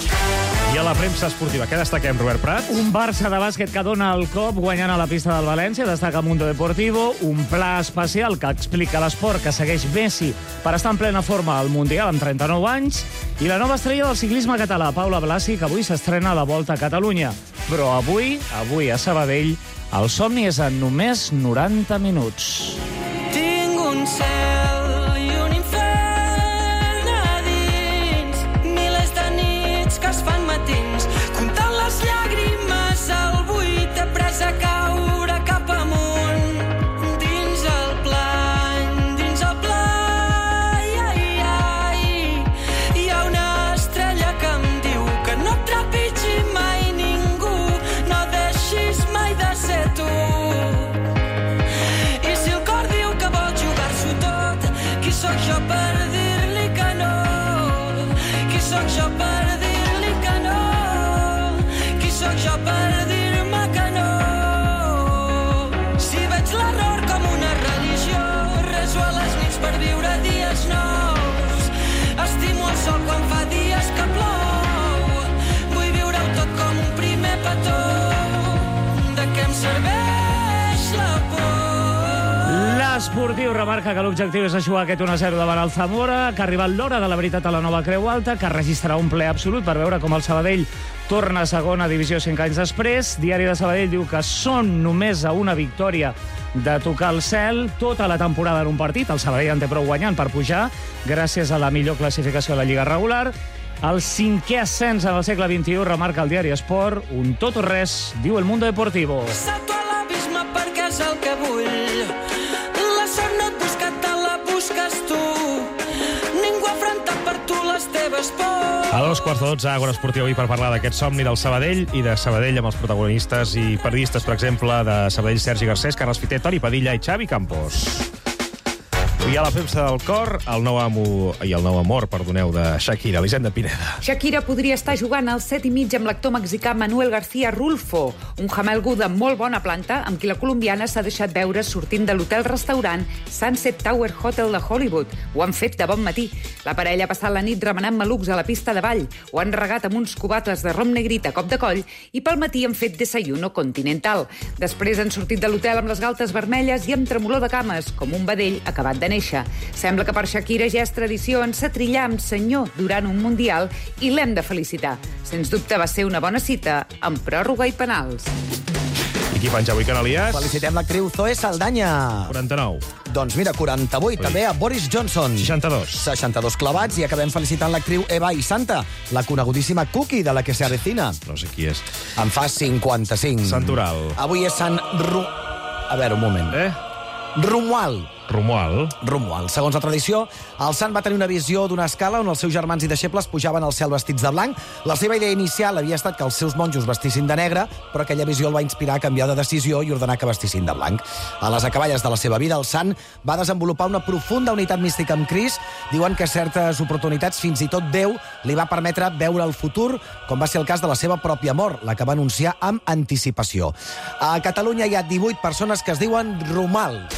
I a la premsa esportiva, què destaquem, Robert Prat? Un Barça de bàsquet que dona el cop guanyant a la pista del València, destaca Mundo Deportivo, un pla especial que explica l'esport que segueix Messi per estar en plena forma al Mundial amb trenta-nou anys, i la nova estrella del ciclisme català, Paula Blasi, que avui s'estrena a la Volta a Catalunya. Però avui, avui a Sabadell, el somni és en només noranta minuts. Tinc un cel i un infern a dins, milers de nits que es fan matins, comptant les llàgrimes al buit, he pres a caure cap amunt, dins el plany, dins el plany, ai, ai, hi ha una estrella que em diu que no trepitgi mai ningú, no deixis mai de ser tu. Qui sóc jo per dir-li que no? Qui sóc jo per dir-li que no? Qui sóc jo per dir-me que no? Si veig l'error com una religió, reso a les nits per viure dies nous. Estimo el sol quan fa dies que plou. Vull viure-ho tot com un primer petó. De què em serveix la por? L'Esportiu remarca que l'objectiu és aixugar aquest un a zero davant el Zamora, que ha arribat l'hora de la veritat a la nova Creu Alta, que registrarà un ple absolut per veure com el Sabadell torna a segona divisió cinc anys després. Diari de Sabadell diu que són només a una victòria de tocar el cel tota la temporada en un partit. El Sabadell en té prou guanyant per pujar, gràcies a la millor classificació de la Lliga regular. El cinquè ascens en el segle vint-i-u, remarca el diari Esport, un tot o res, diu el Mundo Deportivo. Salto a l'abisme perquè és el que vull. La sort no et busca, te la busques tu. Ningú ha afrontat per tu les teves pors. A dos quarts de dotze, Àgora Esportiva avui per parlar d'aquest somni del Sabadell i de Sabadell amb els protagonistes i periodistes, per exemple, de Sabadell, Sergi Garcés, Carles Fiter, Toni Padilla i Xavi Campos. I a la premsa del cor, el nou amo i el nou amor, perdoneu, de Shakira, Elisenda Pineda. Shakira podria estar jugant al set i mig amb l'actor mexicà Manuel García Rulfo, un jamelgo de molt bona planta amb qui la colombiana s'ha deixat veure sortint de l'hotel-restaurant Sunset Tower Hotel de Hollywood. Ho han fet de bon matí. La parella ha passat la nit remenant malucs a la pista de ball, ho han regat amb uns cubates de rom negrit a cop de coll i pel matí han fet desayuno continental. Després han sortit de l'hotel amb les galtes vermelles i amb tremolor de cames, com un vedell acabat de néixer. Sembla que per Shakira ja és tradició ensatrillar amb senyor durant un mundial i l'hem de felicitar. Sens dubte va ser una bona cita amb pròrroga i penals. I qui penja avui, Canalies? Felicitem l'actriu Zoe Saldana. quaranta-nou. Doncs mira, quaranta-vuit. Ui. També a Boris Johnson. seixanta-dos. seixanta-dos clavats. I acabem felicitant l'actriu Eva Isanta, la conegudíssima Cookie, de la que se avecina. No sé qui és. En fa cinquanta-cinc. Sant Oral. Avui és Sant Ru... A veure, un moment. Eh? Romuald. Romuald. Romuald. Segons la tradició, el sant va tenir una visió d'una escala on els seus germans i deixebles pujaven al cel vestits de blanc. La seva idea inicial havia estat que els seus monjos vestissin de negre, però aquella visió el va inspirar a canviar de decisió i ordenar que vestissin de blanc. A les acaballes de la seva vida, el sant va desenvolupar una profunda unitat mística amb Crist. Diuen que certes oportunitats, fins i tot Déu, li va permetre veure el futur, com va ser el cas de la seva pròpia mort, la que va anunciar amb anticipació. A Catalunya hi ha divuit persones que es diuen Romuald.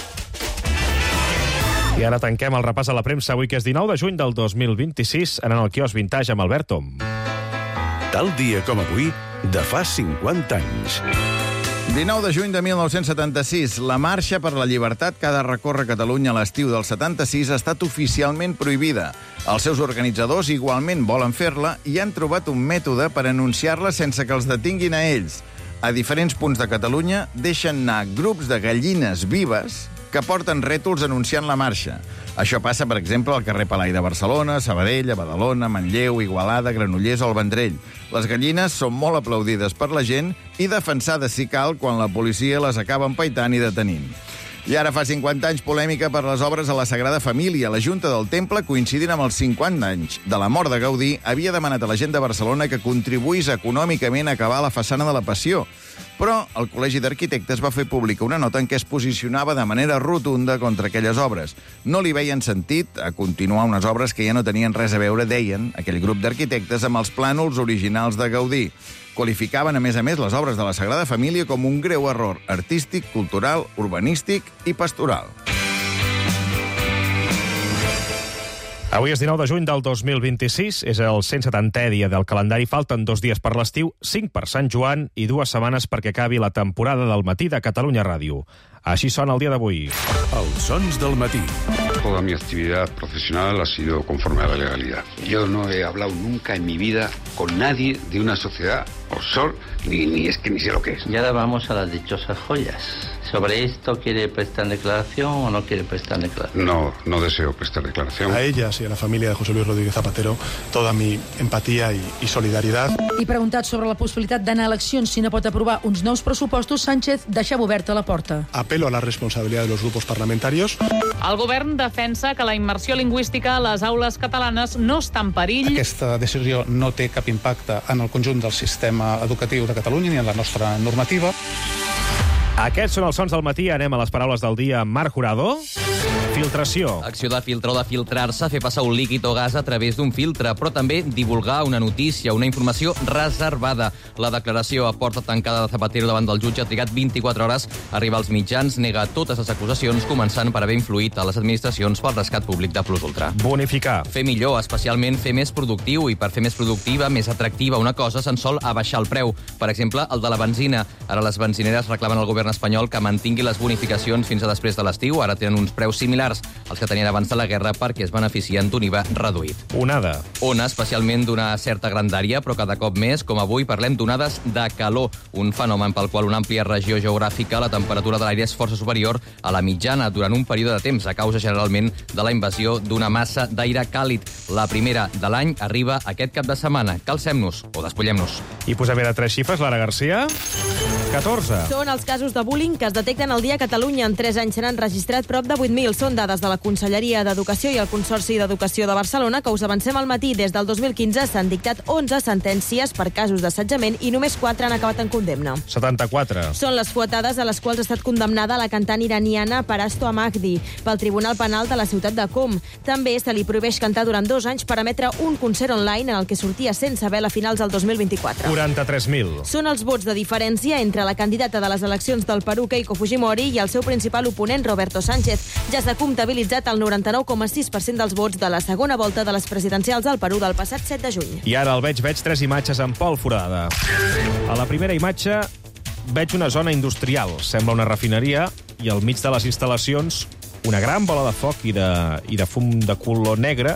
I ara tanquem el repàs a la premsa avui, que és dinou de juny del dos mil vint-i-sis, anant al quiosc Vintage amb Albert Tom. Tal dia com avui, de fa cinquanta anys. dinou de juny de mil nou-cents setanta-sis, la marxa per la llibertat que ha de recórrer Catalunya a l'estiu del setanta-sis ha estat oficialment prohibida. Els seus organitzadors igualment volen fer-la i han trobat un mètode per anunciar-la sense que els detinguin a ells. A diferents punts de Catalunya deixen anar grups de gallines vives que porten rètols anunciant la marxa. Això passa, per exemple, al carrer Palai de Barcelona, Sabadell, a Badalona, Manlleu, Igualada, Granollers o el Vendrell. Les gallines són molt aplaudides per la gent i defensades, si cal, quan la policia les acaba empaitant i detenint. I ara fa cinquanta anys, polèmica per les obres a la Sagrada Família. La Junta del Temple, coincidint amb els cinquanta anys de la mort de Gaudí, havia demanat a la gent de Barcelona que contribuís econòmicament a acabar la façana de la Passió. Però el Col·legi d'Arquitectes va fer pública una nota en què es posicionava de manera rotunda contra aquelles obres. No li veien sentit a continuar unes obres que ja no tenien res a veure, deien, aquell grup d'arquitectes, amb els plànols originals de Gaudí. Qualificaven, a més a més, les obres de la Sagrada Família com un greu error artístic, cultural, urbanístic i pastoral. Avui és dinou de juny del dos mil vint-i-sis, és el cent setantè dia del calendari. Falten dos dies per l'estiu, cinc per Sant Joan i dues setmanes perquè acabi la temporada del matí de Catalunya Ràdio. Així sona el dia d'avui. Els sons del matí. Toda mi actividad profesional ha sido conforme a la legalidad. Yo no he hablado nunca en mi vida con nadie de una sociedad offshore, ni, ni es que ni sé lo que es. Y ahora vamos a las dichosas joyas. ¿Sobre esto quiere prestar declaración o no quiere prestar declaración? No, no deseo prestar declaración. A ellas y a la familia de José Luis Rodríguez Zapatero, toda mi empatía y, y solidaritat. I preguntat sobre la possibilitat d'anar a eleccions si no pot aprovar uns nous pressupostos, Sánchez deixava oberta la porta. Apelo a la responsabilidad de los grupos parlamentarios. El govern defensa que la immersió lingüística a les aules catalanes no està en perill. Aquesta decisió no té cap impacte en el conjunt del sistema educatiu de Catalunya ni en la nostra normativa. Aquests són els sons del matí. Anem a les paraules del dia amb Marc Jurado. Filtració. Acció de filtrar o de filtrar-se, fer passar un líquid o gas a través d'un filtre, però també divulgar una notícia, una informació reservada. La declaració a porta tancada de Zapatero davant del jutge ha trigat vint-i-quatre hores a arribar als mitjans, nega totes les acusacions, començant per haver influït a les administracions pel rescat públic de Plus Ultra. Bonificar. Fer millor, especialment fer més productiu, i per fer més productiva, més atractiva una cosa, se'n sol abaixar el preu. Per exemple, el de la benzina. Ara les benzineres reclamen al govern espanyol que mantingui les bonificacions fins a després de l'estiu. Ara tenen uns preus similars als que tenien abans de la guerra perquè es beneficien d'un I V A reduït. Onada. Ona, especialment d'una certa grandària, però cada cop més, com avui, parlem d'onades de calor, un fenomen pel qual una àmplia regió geogràfica la temperatura de l'aire és força superior a la mitjana durant un període de temps, a causa generalment de la invasió d'una massa d'aire càlid. La primera de l'any arriba aquest cap de setmana. Calcem-nos o despullem-nos. I posem a tres xifres, Lara Garcia. catorze. Són els casos de de bullying que es detecten al dia a Catalunya. En tres anys s'han registrat prop de vuit mil. Són dades de la Conselleria d'Educació i el Consorci d'Educació de Barcelona, que us avancem al matí. Des del dos mil quinze s'han dictat onze sentències per casos d'assetjament i només quatre han acabat en condemna. setanta-quatre. Són les fuetades a les quals ha estat condemnada la cantant iraniana Parasto Amagdi pel Tribunal Penal de la ciutat de Qom. També se li prohibeix cantar durant dos anys per emetre un concert online en el que sortia sense vel a finals del dos mil vint-i-quatre. quaranta-tres mil. Són els vots de diferència entre la candidata de les eleccions del Perú, Keiko Fujimori, i el seu principal oponent, Roberto Sánchez. Ja s'ha comptabilitzat el noranta-nou coma sis per cent dels vots de la segona volta de les presidencials al Perú del passat set de juny. I ara el veig, veig tres imatges amb Pol Forada. A la primera imatge veig una zona industrial. Sembla una refineria i al mig de les instal·lacions una gran bola de foc i de, i de fum de color negre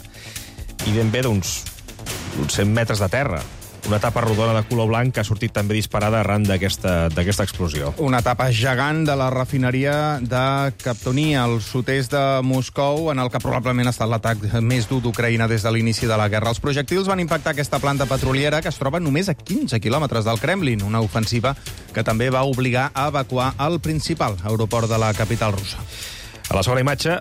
i ben bé d'uns cent metres de terra. Una tapa rodona de color blanc que ha sortit també disparada arran d'aquesta explosió. Una tapa gegant de la refineria de Kaptoni, al sud-est de Moscou, en el que probablement ha estat l'atac més dur d'Ucraïna des de l'inici de la guerra. Els projectils van impactar aquesta planta petroliera que es troba només a quinze quilòmetres del Kremlin, una ofensiva que també va obligar a evacuar el principal aeroport de la capital russa. A la segona imatge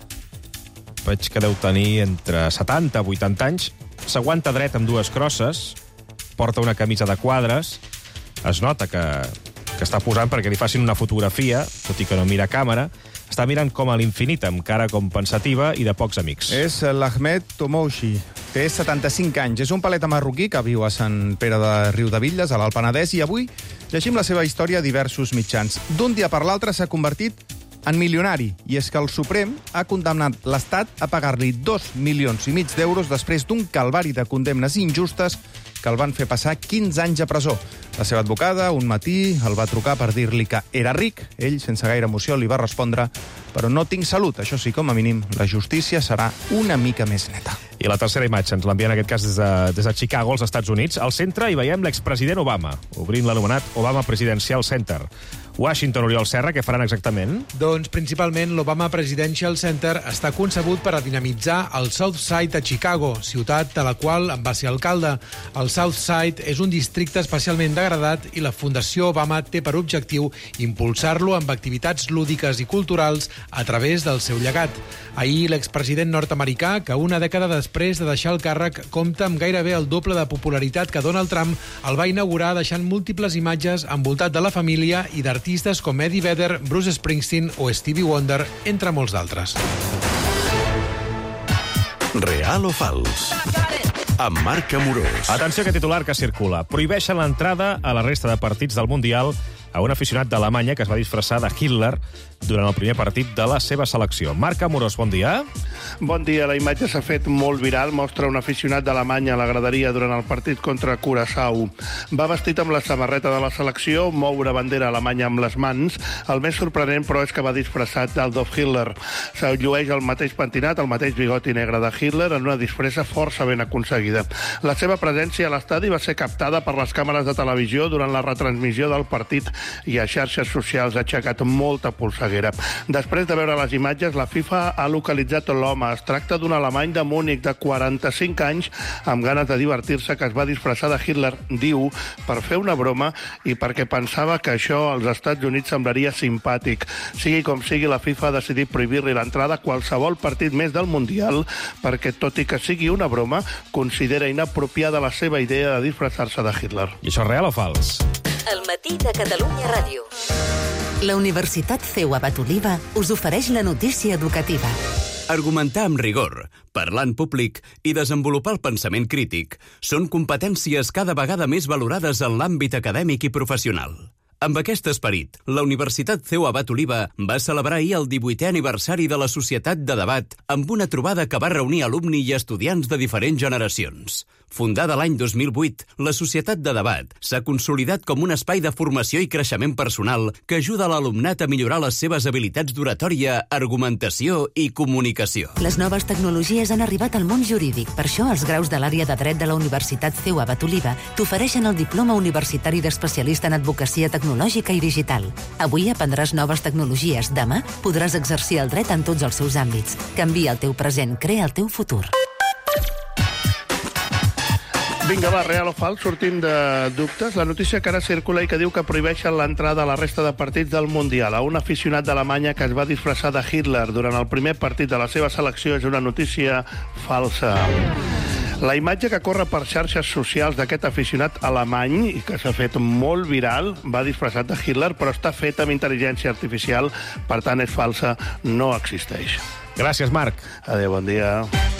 veig que deu tenir entre setanta i vuitanta anys, s'aguanta dret amb dues crosses, porta una camisa de quadres, es nota que, que està posant perquè li facin una fotografia, tot i que no mira a càmera, està mirant com a l'infinit, amb cara com pensativa i de pocs amics. És l'Ahmed Tomouchi. Té setanta-cinc anys. És un paleta marroquí que viu a Sant Pere de Riudebitlles, a l'Alt Penedès, i avui llegim la seva història a diversos mitjans. D'un dia per l'altre s'ha convertit en milionari, i és que el Suprem ha condemnat l'Estat a pagar-li dos milions i mig d'euros després d'un calvari de condemnes injustes que el van fer passar quinze anys a presó. La seva advocada, un matí, el va trucar per dir-li que era ric. Ell, sense gaire emoció, li va respondre: però no tinc salut. Això sí, com a mínim, la justícia serà una mica més neta. I la tercera imatge ens l'envia en aquest cas des de, des de Chicago, als Estats Units. Al centre hi veiem l'expresident Obama, obrint l'anomenat Obama Presidential Center. Washington, Oriol Serra, què faran exactament? Doncs principalment l'Obama Presidential Center està concebut per a dinamitzar el South Side a Chicago, ciutat de la qual en va ser alcalde. El South Side és un districte especialment degradat i la Fundació Obama té per objectiu impulsar-lo amb activitats lúdiques i culturals a través del seu llegat. Ahir l'expresident nord-americà, que una dècada després de deixar el càrrec compta amb gairebé el doble de popularitat que Donald Trump, el va inaugurar deixant múltiples imatges envoltat de la família i d'artistes com Eddie Vedder, Bruce Springsteen o Stevie Wonder, entre molts d'altres. Real o fals? Amb Marc Amorós. Atenció a aquest titular que circula. Prohibeixen l'entrada a la resta de partits del Mundial a un aficionat d'Alemanya que es va disfressar de Hitler durant el primer partit de la seva selecció. Marc Amorós, bon dia. Bon dia. La imatge s'ha fet molt viral. Mostra un aficionat d'Alemanya a la graderia durant el partit contra Curaçao. Va vestit amb la samarreta de la selecció, moure bandera alemanya amb les mans. El més sorprenent, però, és que va disfressat d'Adolf Hitler. Se llueix el mateix pentinat, el mateix bigoti negre de Hitler, en una disfressa força ben aconseguida. La seva presència a l'estadi va ser captada per les càmeres de televisió durant la retransmissió del partit i a xarxes socials ha aixecat molta polseguera. Després de veure les imatges, la FIFA ha localitzat l'home. Es tracta d'un alemany de Múnich de quaranta-cinc anys amb ganes de divertir-se que es va disfressar de Hitler, diu, per fer una broma i perquè pensava que això als Estats Units semblaria simpàtic. Sigui com sigui, la FIFA ha decidit prohibir-li l'entrada a qualsevol partit més del Mundial perquè, tot i que sigui una broma, considera inapropiada la seva idea de disfressar-se de Hitler. I això és real o fals? El matí de Catalunya Ràdio. La Universitat C E U Abat Oliva us ofereix la notícia educativa. Argumentar amb rigor, parlar en públic i desenvolupar el pensament crític són competències cada vegada més valorades en l'àmbit acadèmic i professional. Amb aquest esperit, la Universitat C E U Abat Oliva va celebrar ahir el divuitè aniversari de la Societat de Debat amb una trobada que va reunir alumni i estudiants de diferents generacions. Fundada l'any dos mil vuit, la Societat de Debat s'ha consolidat com un espai de formació i creixement personal que ajuda l'alumnat a millorar les seves habilitats d'oratòria, argumentació i comunicació. Les noves tecnologies han arribat al món jurídic. Per això, els graus de l'àrea de dret de la Universitat C E U Abat Oliva t'ofereixen el diploma universitari d'especialista en advocacia tecnològica i digital. Avui aprendràs noves tecnologies. Demà podràs exercir el dret en tots els seus àmbits. Canvia el teu present, crea el teu futur. Vinga, va, real o fals, sortim de dubtes. La notícia que ara circula i que diu que prohibeixen l'entrada a la resta de partits del Mundial a un aficionat d'Alemanya que es va disfressar de Hitler durant el primer partit de la seva selecció és una notícia falsa. La imatge que corre per xarxes socials d'aquest aficionat alemany i que s'ha fet molt viral va disfressat de Hitler, però està fet amb intel·ligència artificial, per tant és falsa, no existeix. Gràcies, Marc. Adéu, bon dia.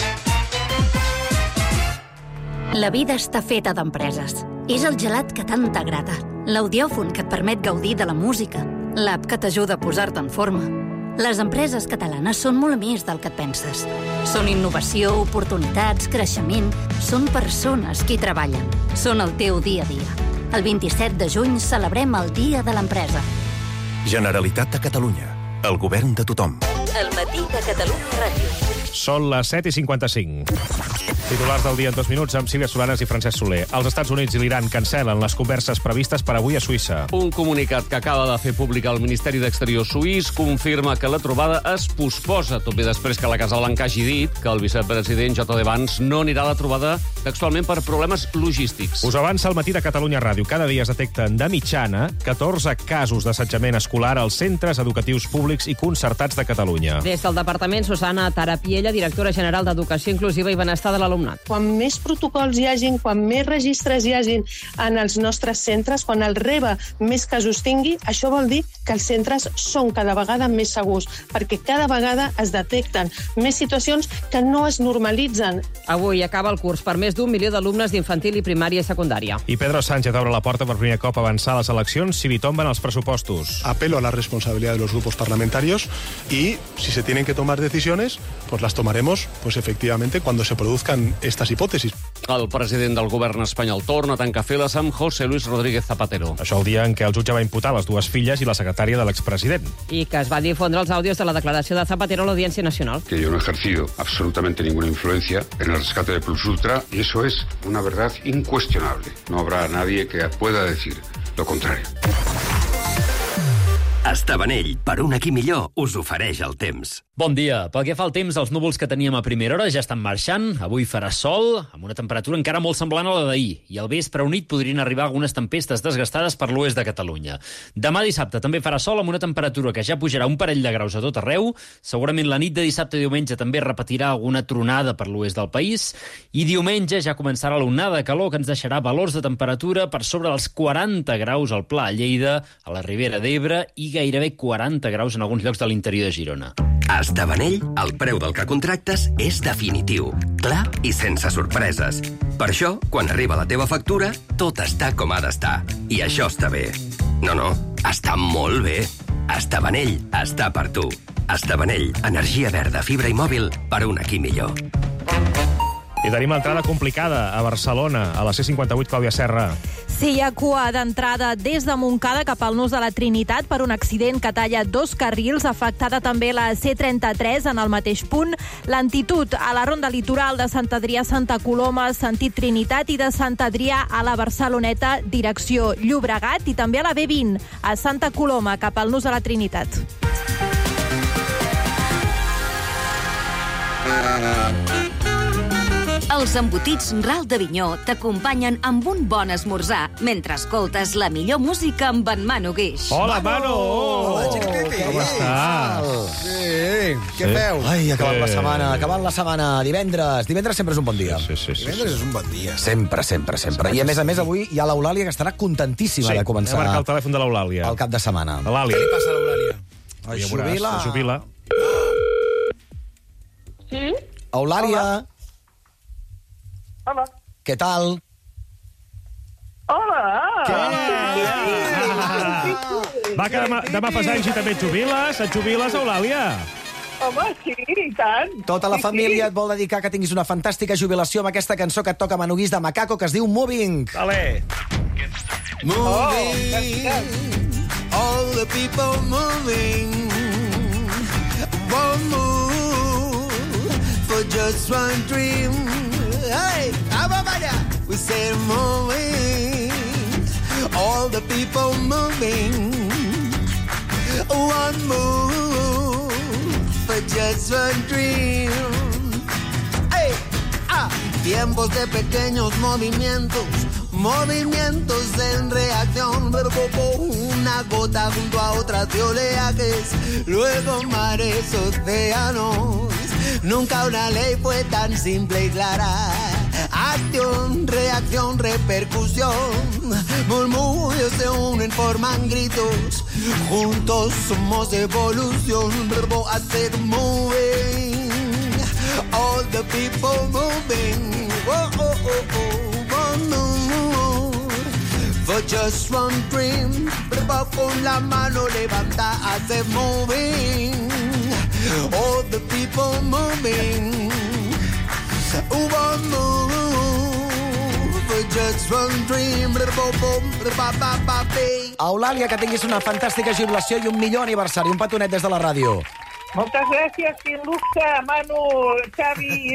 La vida està feta d'empreses. És el gelat que tant t'agrada, l'audiòfon que et permet gaudir de la música, l'app que t'ajuda a posar-te en forma. Les empreses catalanes són molt més del que et penses. Són innovació, oportunitats, creixement. Són persones qui treballen. Són el teu dia a dia. El vint-i-set de juny celebrem el Dia de l'Empresa. Generalitat de Catalunya. El govern de tothom. El matí de Catalunya Ràdio. Són les set i cinquanta-cinc. Titulars del dia en dos minuts amb Sílvia Solanes i Francesc Soler. Els Estats Units i l'Iran cancel·len les converses previstes per avui a Suïssa. Un comunicat que acaba de fer públic el Ministeri d'Exteriors suís confirma que la trobada es posposa, tot bé després que la Casa Blanca hagi dit que el vicepresident J D Vance no anirà a la trobada textualment per problemes logístics. Us avança el matí de Catalunya Ràdio. Cada dia es detecten de mitjana catorze casos d'assetjament escolar als centres educatius públics i concertats de Catalunya. Des del Departament, Susana Tarapiella, directora general d'Educació Inclusiva i Benestar de l'Alumnat. Quan més protocols hi hagin, quan més registres hi hagin en els nostres centres, quan el R E B A més casos tingui, això vol dir que els centres són cada vegada més segurs, perquè cada vegada es detecten més situacions que no es normalitzen. Avui acaba el curs per més d'un milió d'alumnes d'infantil i primària i secundària. I Pedro Sánchez obre la porta per primer cop a avançar a les eleccions si li tomben els pressupostos. Apelo a la responsabilidad de los grupos parlamentarios y si se tienen que tomar decisiones, pues las tomaremos, pues efectivamente, cuando se produzcan estas hipòtesis. El president del govern espanyol torna a tancar files amb José Luis Rodríguez Zapatero. Això el dia en què el jutge va imputar les dues filles i la secretària de l'expresident. I que es va difondre els àudios de la declaració de Zapatero a l'Audiència Nacional. Que yo no he ejercido absolutamente ninguna influencia en el rescate de Plus Ultra y eso es una verdad incuestionable. No habrá nadie que pueda decir lo contrario. Estavanell, per un aquí millor, us ofereix el temps. Bon dia. Pel que fa al temps, els núvols que teníem a primera hora ja estan marxant. Avui farà sol, amb una temperatura encara molt semblant a la d'ahir. I al vespre unit podrien arribar algunes tempestes desgastades per l'oest de Catalunya. Demà dissabte també farà sol amb una temperatura que ja pujarà un parell de graus a tot arreu. Segurament la nit de dissabte i diumenge també repetirà alguna tronada per l'oest del país. I diumenge ja començarà l'onada de calor que ens deixarà valors de temperatura per sobre dels quaranta graus al Pla, a Lleida, a la Ribera d'Ebre i gairebé quaranta graus en alguns llocs de l'interior de Girona. A Estavanell, el preu del que contractes és definitiu, clar i sense sorpreses. Per això, quan arriba la teva factura, tot està com ha d'estar. I això està bé. No, no, està molt bé. Estavanell està per tu. Estavanell, energia verda, fibra i mòbil per un aquí millor. I tenim l'entrada complicada a Barcelona, a la C cinquanta-vuit, Clàudia Serra. Sí, hi ha cua d'entrada des de Montcada cap al Nus de la Trinitat per un accident que talla dos carrils, afectada també la C trenta-tres en el mateix punt. Lentitud a la ronda litoral de Sant Adrià a Santa Coloma, sentit Trinitat, i de Sant Adrià a la Barceloneta, direcció Llobregat, i també a la B vint a Santa Coloma cap al Nus de la Trinitat. Els embotits Ral d'Avinyó t'acompanyen amb un bon esmorzar mentre escoltes la millor música amb en Manu Guix. Hola, Manu! Hola, xiquetes! Com estàs? Sí. Què feu? Ai, acabant la setmana, acabant la setmana. Divendres. Divendres sempre és un bon dia. Sí, sí, sí. Divendres és un bon dia. Sempre, sempre, sempre. I a més a més, avui hi ha l'Eulàlia que estarà contentíssima Sí, de començar he marcat el telèfon de l'Eulàlia. el cap de setmana. L'Eulàlia. Què li passa a l'Eulàlia? Ja veuràs, es jubila. Sí? Eulàlia. Hola. Què tal? Hola! Va, que demà, demà fas anys i també et jubiles. Et jubiles, Eulàlia? Home, sí, i tant. Tota la família et vol dedicar que tinguis una fantàstica jubilació amb aquesta cançó que et toca Manu Guix de Macaco, que es diu Moving. Vale. Moving, all the people moving, one move for just one dream. Hey, Ababaya, we say moving, all the people moving, one move for just one dream. Hey, ah. Tiempos de pequeños movimientos, movimientos en reacción, una gota junto a otras de oleajes, luego mares, océanos. Nunca una ley fue tan simple y clara. Acción, reacción, repercusión. Murmullos se unen, forman gritos. Juntos somos evolución. Verbo hacer moving. All the people moving. Oh, oh, oh, oh, oh, no. For just one dream. Verbo con la mano levanta, hace moving. All the people moving. One move, just one dream. Eulàlia, que tinguis una fantàstica jubilació i un millor aniversari. Un petonet des de la ràdio. Moltes gràcies, Quim Luxa, Manu, Xavi